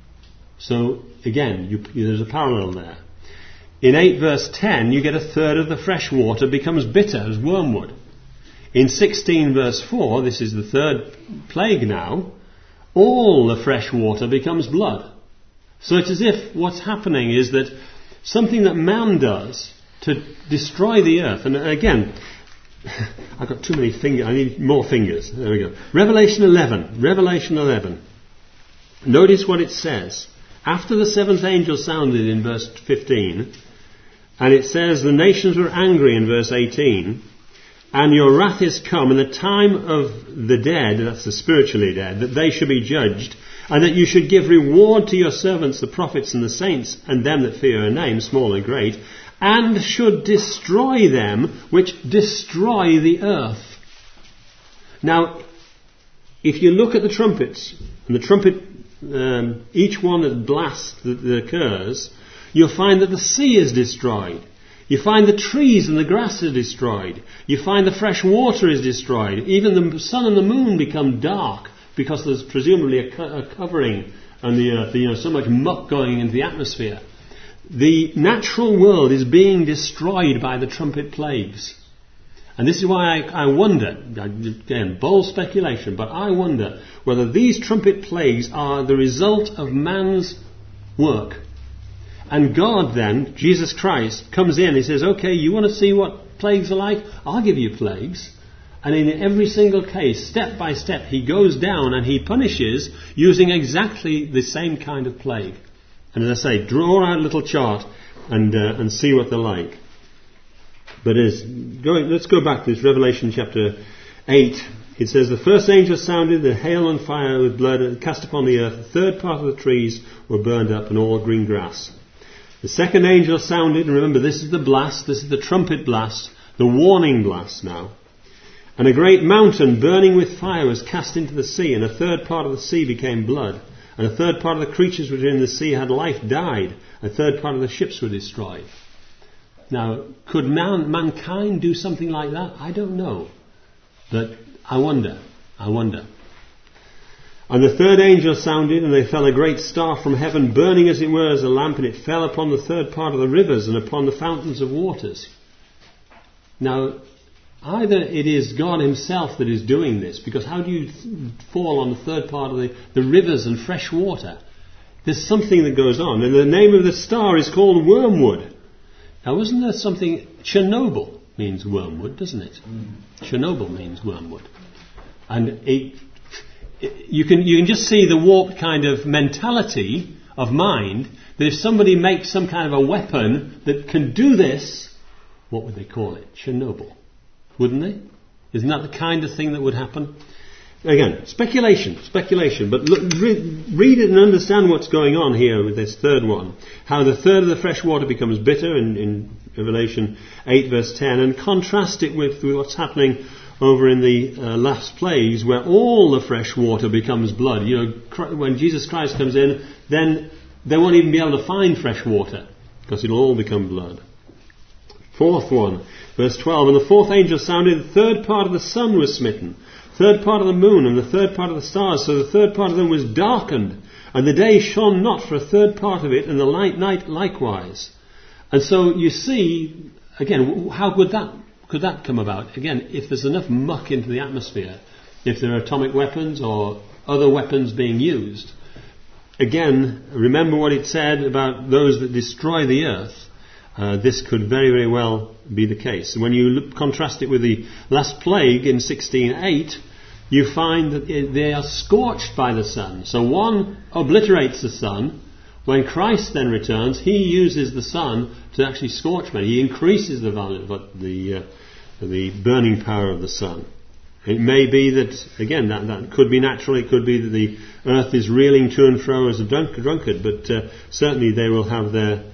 So, again, you, there's a parallel there. In eight verse ten, you get a third of the fresh water becomes bitter as wormwood. In sixteen verse four, this is the third plague now, all the fresh water becomes blood. So it's as if what's happening is that something that man does to destroy the earth, and again, I've got too many fingers. I need more fingers. There we go. Revelation eleven. Revelation eleven. Notice what it says. After the seventh angel sounded in verse fifteen, and it says, the nations were angry in verse eighteen, and your wrath is come, and the time of the dead, that's the spiritually dead, that they should be judged, and that you should give reward to your servants, the prophets and the saints, and them that fear your name, small and great, and should destroy them which destroy the earth. Now, if you look at the trumpets, and the trumpet, um, each one that blasts that, that occurs, you'll find that the sea is destroyed. You find the trees and the grass are destroyed. You find the fresh water is destroyed. Even the sun and the moon become dark because there's presumably a, co- a covering on the earth, you know, so much muck going into the atmosphere. The natural world is being destroyed by the trumpet plagues. And this is why I, I wonder, again, bold speculation, but I wonder whether these trumpet plagues are the result of man's work. And God then, Jesus Christ, comes in and he says, okay, you want to see what plagues are like? I'll give you plagues. And in every single case, step by step, he goes down and he punishes using exactly the same kind of plague. And as I say, draw out a little chart and uh, and see what they're like. But as going, let's go back to this Revelation chapter eight. It says, the first angel sounded, the hail and fire with blood cast upon the earth. The third part of the trees were burned up, and all green grass. The second angel sounded, and remember, this is the blast, this is the trumpet blast, the warning blast now. And a great mountain burning with fire was cast into the sea, and a third part of the sea became blood. And a third part of the creatures which were in the sea had life died. A third part of the ships were destroyed. Now, could man, mankind do something like that? I don't know. But I wonder. I wonder. And the third angel sounded, and there fell a great star from heaven, burning as it were as a lamp, and it fell upon the third part of the rivers and upon the fountains of waters. Now, either it is God himself that is doing this, because how do you th- fall on the third part of the, the rivers and fresh water? There's something that goes on. And the name of the star is called Wormwood. Now, isn't there something... Chernobyl means wormwood, doesn't it? Mm. Chernobyl means wormwood. And it, it, you can you can just see the warped kind of mentality of mind that if somebody makes some kind of a weapon that can do this, what would they call it? Chernobyl. Wouldn't they? Isn't that the kind of thing that would happen? Again, speculation, speculation. But look, read, read it and understand what's going on here with this third one. How the third of the fresh water becomes bitter in, in Revelation eight verse ten. And contrast it with, with what's happening over in the uh, last plagues where all the fresh water becomes blood. You know, when Jesus Christ comes in, then they won't even be able to find fresh water because it'll all become blood. Fourth one. Verse twelve, and the fourth angel sounded, the third part of the sun was smitten, third part of the moon, and the third part of the stars, so the third part of them was darkened, and the day shone not for a third part of it, and the light night likewise. And so you see, again, how could that, could that come about? Again, if there's enough muck into the atmosphere, if there are atomic weapons or other weapons being used, again, remember what it said about those that destroy the earth. Uh, this could very, very well be the case. When you look, contrast it with the last plague in sixteen eight, you find that it, they are scorched by the sun. So one obliterates the sun. When Christ then returns, he uses the sun to actually scorch men. He increases the value of the, uh, the burning power of the sun. It may be that, again, that, that could be natural. It could be that the earth is reeling to and fro as a drunkard, but uh, certainly they will have their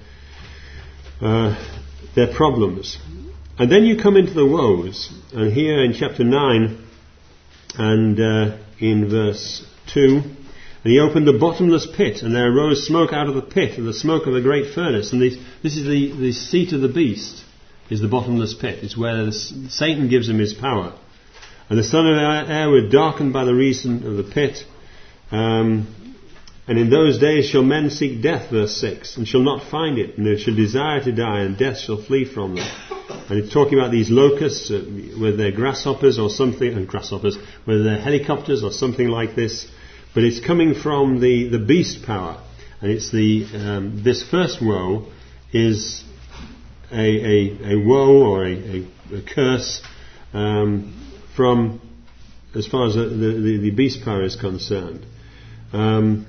Uh, their problems. And then you come into the woes, and here in chapter nine and uh, in verse two, and he opened the bottomless pit, and there arose smoke out of the pit, and the smoke of a great furnace. And this, this is the, the seat of the beast, is the bottomless pit. It's where the, Satan gives him his power. And the son of air were darkened by the reason of the pit. Um, And in those days shall men seek death, verse six, and shall not find it, and they shall desire to die, and death shall flee from them. And it's talking about these locusts, uh, whether they're grasshoppers or something, and grasshoppers, whether they're helicopters or something like this. But it's coming from the, the beast power. And it's the um, this first woe is a, a, a woe or a, a, a curse um, from, as far as the, the, the beast power is concerned. Um,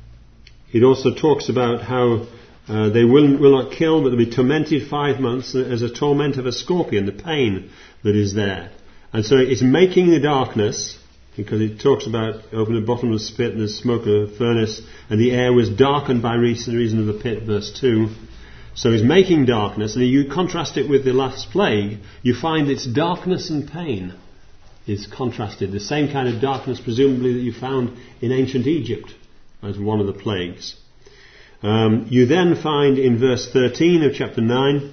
it also talks about how uh, they will, will not kill, but they'll be tormented five months as a torment of a scorpion, the pain that is there. And so it's making the darkness, because it talks about open the bottomless pit and the smoke of a furnace, and the air was darkened by reason, reason of the pit, verse two. So it's making darkness, and you contrast it with the last plague, you find its darkness and pain is contrasted. The same kind of darkness, presumably, that you found in ancient Egypt as one of the plagues. Um, you then find in verse thirteen of chapter nine,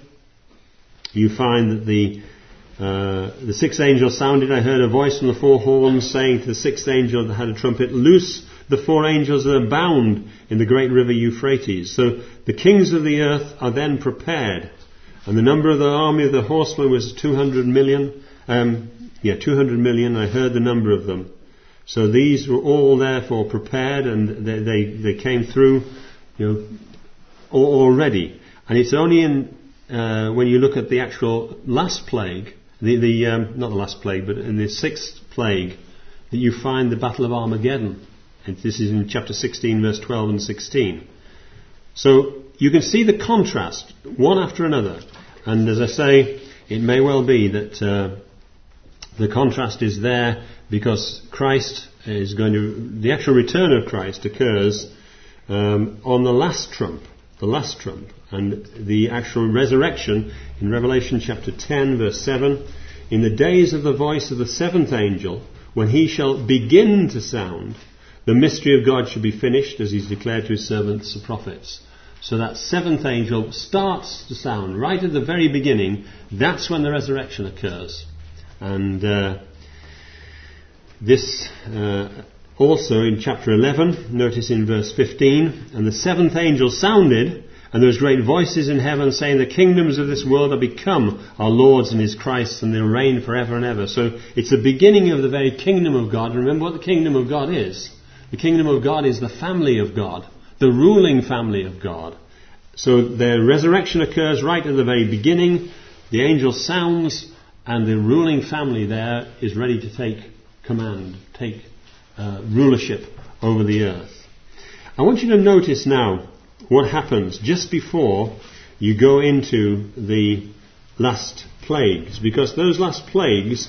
you find that the uh, the sixth angel sounded. I heard a voice from the four horns saying to the sixth angel that had a trumpet, "Loose the four angels that are bound in the great river Euphrates." So the kings of the earth are then prepared, and the number of the army of the horsemen was two hundred million. Um, yeah, two hundred million. I heard the number of them. So these were all therefore prepared, and they they, they came through, you know, already. And it's only in uh, when you look at the actual last plague, the the um, not the last plague, but in the sixth plague, that you find the battle of Armageddon. And this is in chapter sixteen, verse twelve and sixteen. So you can see the contrast, one after another. And as I say, it may well be that uh, the contrast is there because Christ is going to, the actual return of Christ occurs um, on the last trump, the last trump. And the actual resurrection in Revelation chapter ten, verse seven, in the days of the voice of the seventh angel, when he shall begin to sound, the mystery of God shall be finished, as he's declared to his servants the prophets. So that seventh angel starts to sound right at the very beginning. That's when the resurrection occurs. And uh, this uh, also in chapter eleven, notice in verse fifteen, and the seventh angel sounded, and there was great voices in heaven saying, the kingdoms of this world are become our Lord's and his Christ's, and they'll reign forever and ever. So it's the beginning of the very kingdom of God. And remember what the kingdom of God is. The kingdom of God is the family of God, the ruling family of God. So the resurrection occurs right at the very beginning. The angel sounds, and the ruling family there is ready to take command, take uh, rulership over the earth. I want you to notice now what happens just before you go into the last plagues, because those last plagues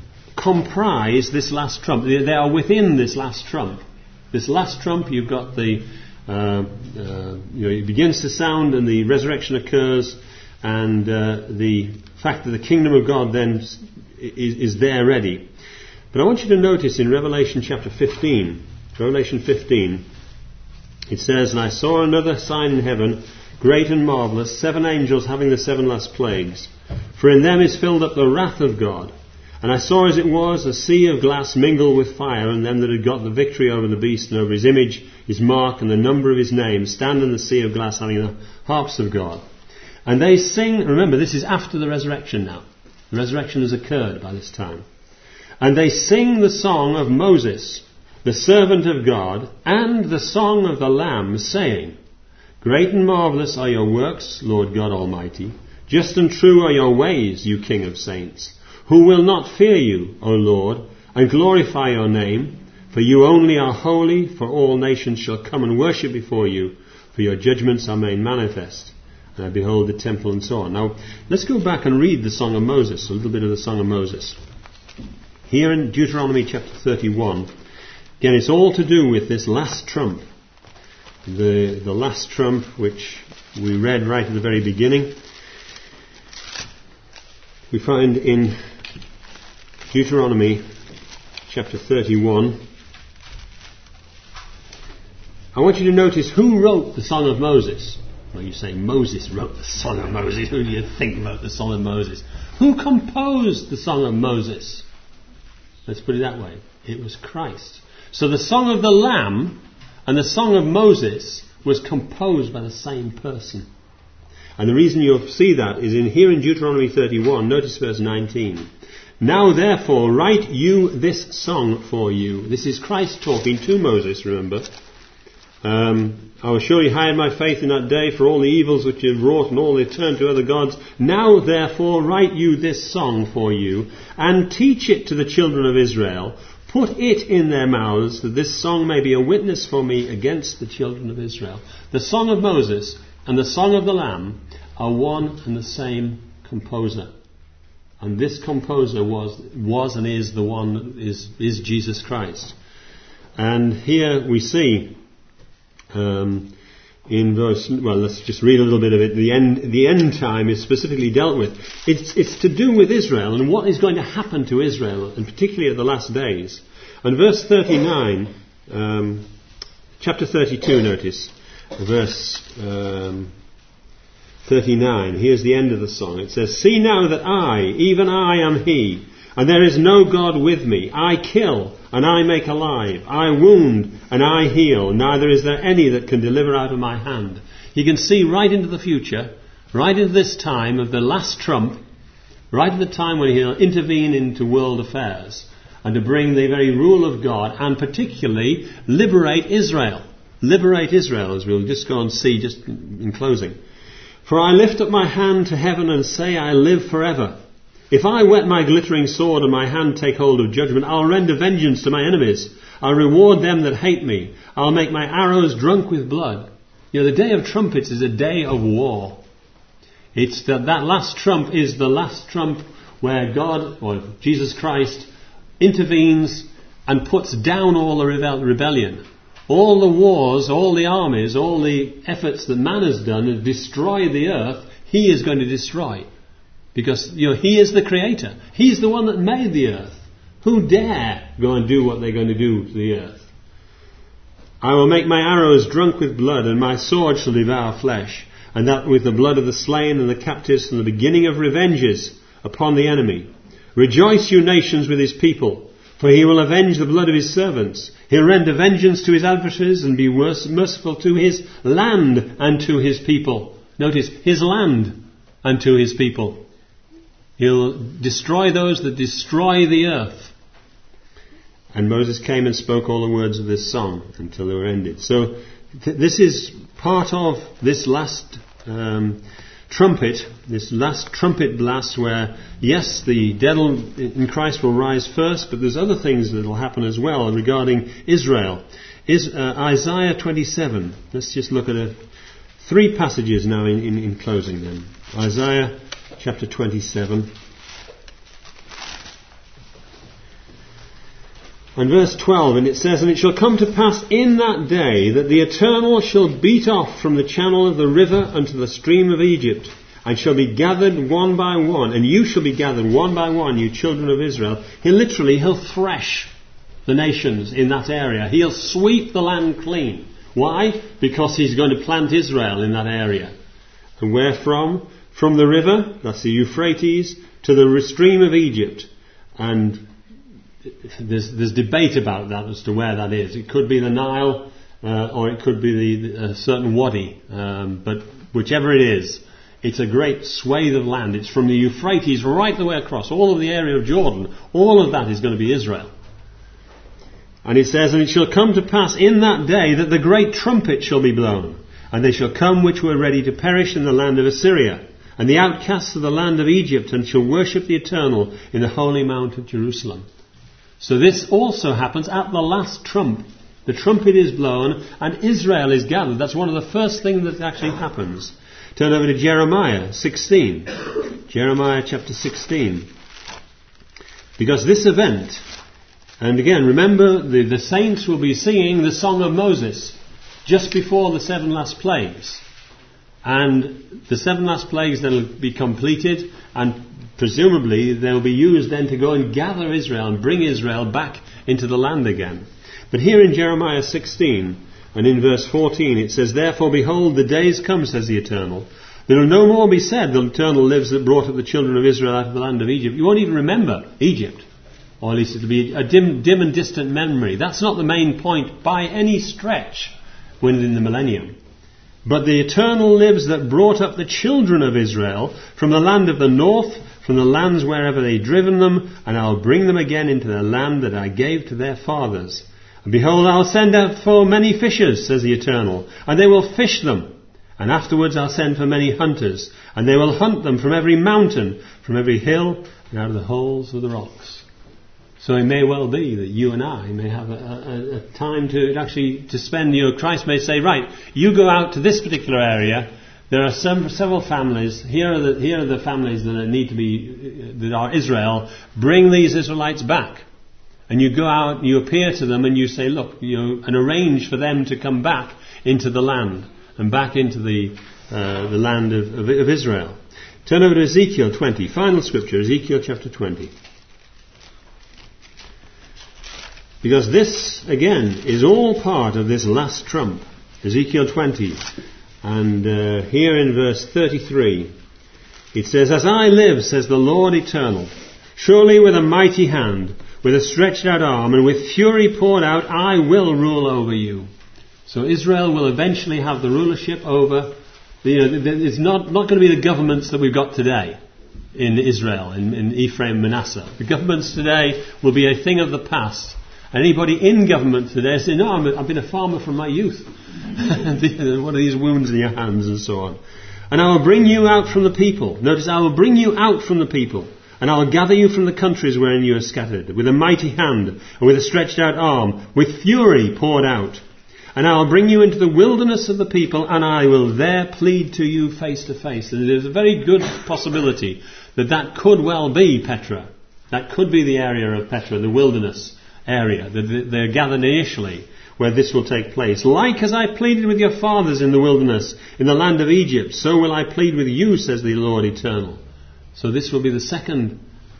comprise this last trump. They are within this last trump. This last trump, you've got the, uh, uh, you know, it begins to sound and the resurrection occurs, and uh, the fact that the kingdom of God then is, is there ready. But I want you to notice in Revelation chapter fifteen, Revelation fifteen, it says, and I saw another sign in heaven, great and marvellous, seven angels having the seven last plagues. For in them is filled up the wrath of God. And I saw as it was a sea of glass mingled with fire, and them that had got the victory over the beast and over his image, his mark, and the number of his name, stand in the sea of glass having the harps of God. And they sing, remember this is after the resurrection now. The resurrection has occurred by this time. And they sing the song of Moses, the servant of God, and the song of the Lamb, saying, great and marvellous are your works, Lord God Almighty. Just and true are your ways, you King of saints. Who will not fear you, O Lord, and glorify your name? For you only are holy, for all nations shall come and worship before you, for your judgments are made manifest. And I behold the temple, and so on. Now, let's go back and read the Song of Moses, a little bit of the Song of Moses. Here in Deuteronomy chapter thirty-one, again, it's all to do with this last trump. The, the last trump, which we read right at the very beginning. We find in Deuteronomy chapter thirty-one, I want you to notice who wrote the Song of Moses. Well, you say Moses wrote the Song of Moses. Who do you think wrote the Song of Moses? Who composed the Song of Moses? Let's put it that way. It was Christ. So the Song of the Lamb and the Song of Moses was composed by the same person. And the reason you'll see that is in here in Deuteronomy thirty-one, notice verse nineteen. Now therefore write you this song for you. This is Christ talking to Moses, remember. Um, I will surely hide my faith in that day for all the evils which you have wrought, and all they turn to other gods. Now therefore write you this song for you, and teach it to the children of Israel. Put it in their mouths, that this song may be a witness for me against the children of Israel. The song of Moses and the song of the Lamb are one and the same composer. And this composer was was and is the one, is, is Jesus Christ. And here we see um, in verse, well, let's just read a little bit of it. The end, the end time is specifically dealt with. It's, it's to do with Israel and what is going to happen to Israel, and particularly at the last days. And verse thirty-nine, um, chapter thirty-two, notice, verse um, thirty-nine. Here's the end of the song. It says, "See now that I, even I, am He, and there is no God with me. I kill, and I make alive. I wound, and I heal. Neither is there any that can deliver out of my hand." You can see right into the future, right into this time of the last trump, right at the time when He'll intervene into world affairs, and to bring the very rule of God, and particularly liberate Israel. Liberate Israel, as we'll just go and see just in closing. "For I lift up my hand to heaven and say, I live forever. If I whet my glittering sword and my hand take hold of judgment, I'll render vengeance to my enemies. I'll reward them that hate me. I'll make my arrows drunk with blood." You know, the day of trumpets is a day of war. It's that, that last trump is the last trump where God, or Jesus Christ, intervenes and puts down all the rebel- rebellion. All the wars, all the armies, all the efforts that man has done to destroy the earth, He is going to destroy. Because, you know, He is the creator. He's the one that made the earth. Who dare go and do what they're going to do to the earth? "I will make my arrows drunk with blood, and my sword shall devour flesh, and that with the blood of the slain and the captives, from the beginning of revenges upon the enemy. Rejoice, you nations, with His people, for He will avenge the blood of His servants. He'll render vengeance to His adversaries and be merciful to His land and to His people." Notice, His land and to His people. He'll destroy those that destroy the earth. And Moses came and spoke all the words of this song until they were ended. So th- this is part of this last um, trumpet, this last trumpet blast where, yes, the dead in Christ will rise first, but there's other things that will happen as well regarding Israel. Is uh, Isaiah twenty-seven. Let's just look at a, three passages now in, in, in closing then. Isaiah chapter twenty-seven. And verse twelve, and it says, "And it shall come to pass in that day that the Eternal shall beat off from the channel of the river unto the stream of Egypt, and shall be gathered one by one, and you shall be gathered one by one, you children of Israel." He literally, he'll thresh the nations in that area. He'll sweep the land clean. Why? Because He's going to plant Israel in that area. And where from? From the river, that's the Euphrates, to the stream of Egypt. And There's, there's debate about that as to where that is. It could be the Nile, uh, or it could be the, the a certain wadi. Um, but whichever it is, it's a great swathe of land. It's from the Euphrates right the way across, all of the area of Jordan. All of that is going to be Israel. And it says, "And it shall come to pass in that day that the great trumpet shall be blown, and they shall come which were ready to perish in the land of Assyria, and the outcasts of the land of Egypt, and shall worship the Eternal in the holy mount of Jerusalem." So this also happens at the last trump. The trumpet is blown and Israel is gathered. That's one of the first things that actually happens. Turn over to Jeremiah sixteen. Jeremiah chapter sixteen. Because this event, and again, remember the, the saints will be singing the song of Moses just before the seven last plagues. And the seven last plagues then will be completed, and presumably they'll be used then to go and gather Israel and bring Israel back into the land again. But here in Jeremiah sixteen and in verse fourteen it says, "Therefore behold, the days come, says the Eternal. There will no more be said, the Eternal lives that brought up the children of Israel out of the land of Egypt." You won't even remember Egypt. Or at least it'll be a dim, dim and distant memory. That's not the main point by any stretch when in the millennium. "But the Eternal lives that brought up the children of Israel from the land of the north, from the lands wherever they driven them, and I'll bring them again into the land that I gave to their fathers. And behold, I'll send out for many fishers, says the Eternal, and they will fish them. And afterwards I'll send for many hunters, and they will hunt them from every mountain, from every hill, and out of the holes of the rocks. So it may well be that you and I may have a, a, a time to actually to spend. You know, Christ may say, right, you go out to this particular area. There are some, several families. Here are the here are the families that need to be that are Israel. Bring these Israelites back, and you go out, and you appear to them, and you say, look, you know, and arrange for them to come back into the land and back into the uh, the land of, of, of Israel. Turn over to Ezekiel twenty, final scripture, Ezekiel chapter twenty. Because this, again, is all part of this last trump. Ezekiel twenty. And uh, here in verse thirty-three, it says, As I live, says the Lord Eternal, surely with a mighty hand, with a stretched out arm, and with fury poured out, I will rule over you. So Israel will eventually have the rulership over. You know, it's not, not going to be the governments that we've got today in Israel, in, in Ephraim, Manasseh. The governments today will be a thing of the past. Anybody in government today say, no, I'm a, I've been a farmer from my youth. What are these wounds in your hands and so on? And I will bring you out from the people. Notice, I will bring you out from the people. And I will gather you from the countries wherein you are scattered, with a mighty hand, and with a stretched out arm, with fury poured out. And I will bring you into the wilderness of the people, and I will there plead to you face to face. And there's a very good possibility that that could well be Petra. That could be the area of Petra, the wilderness area. They're gathered initially where this will take place. Like as I pleaded with your fathers in the wilderness, in the land of Egypt, so will I plead with you, says the Lord Eternal. So this will be the second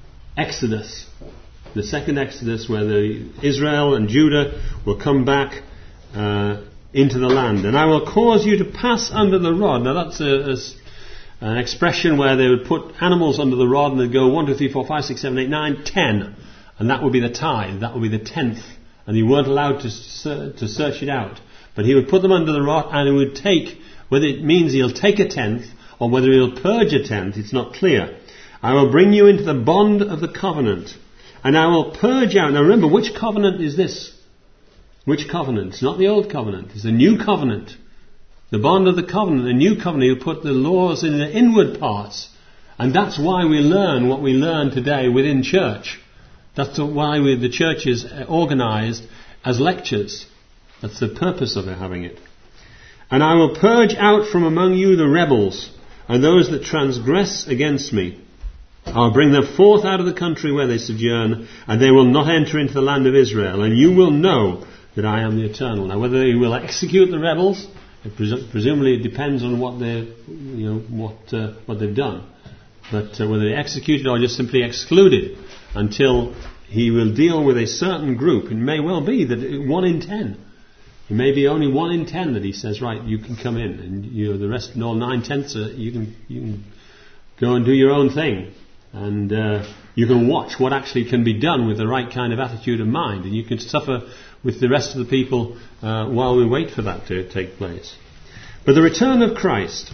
Exodus. The second Exodus where the Israel and Judah will come back uh, into the land. And I will cause you to pass under the rod. Now that's a, a, an expression where they would put animals under the rod and they'd go one, two, three, four, five, six, seven, eight, nine, ten. And that would be the tithe, that would be the tenth. And you weren't allowed to ser- to search it out. But he would put them under the rod and he would take, whether it means he'll take a tenth or whether he'll purge a tenth, it's not clear. I will bring you into the bond of the covenant. And I will purge out. Now remember, which covenant is this? Which covenant? It's not the old covenant. It's the new covenant. The bond of the covenant, the new covenant, he'll put the laws in the inward parts. And that's why we learn what we learn today within church. That's why we, the church is organised as lectures. That's the purpose of it, having it. And I will purge out from among you the rebels and those that transgress against me. I'll bring them forth out of the country where they sojourn, and they will not enter into the land of Israel. And you will know that I am the Eternal. Now, whether he will execute the rebels, it presu- presumably it depends on what they, you know, what uh, what they've done. But uh, whether they execute it or just simply exclude it until he will deal with a certain group. It may well be that one in ten. It may be only one in ten that he says, right, you can come in, and you know the rest, no nine tenths, uh, you can you can go and do your own thing, and uh, you can watch what actually can be done with the right kind of attitude of mind, and you can suffer with the rest of the people uh, while we wait for that to take place. But the return of Christ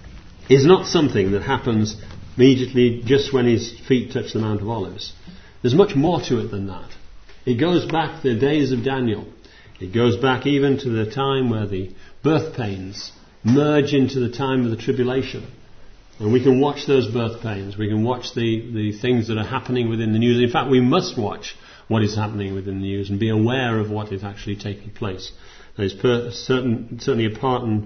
is not something that happens immediately just when his feet touch the Mount of Olives. There's much more to it than that. It goes back to the days of Daniel. It goes back even to the time where the birth pains merge into the time of the tribulation. And we can watch those birth pains. We can watch the, the things that are happening within the news. In fact, we must watch what is happening within the news and be aware of what is actually taking place. There's per, certain, certainly a part in,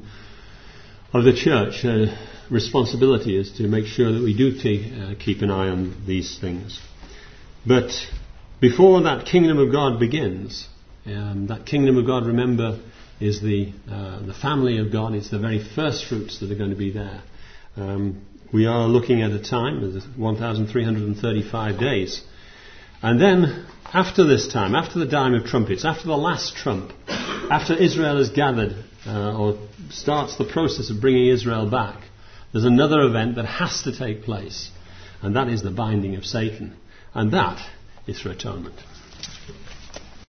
of the church uh, responsibility is to make sure that we do t- uh, keep an eye on these things. But before that kingdom of God begins, um, that kingdom of God, remember, is the uh, the family of God. It's the very first fruits that are going to be there. Um, we are looking at a time of one thousand three hundred thirty-five days. And then, after this time, after the time of trumpets, after the last trump, after Israel is gathered, uh, or starts the process of bringing Israel back, there's another event that has to take place. And that is the binding of Satan. And that is for atonement.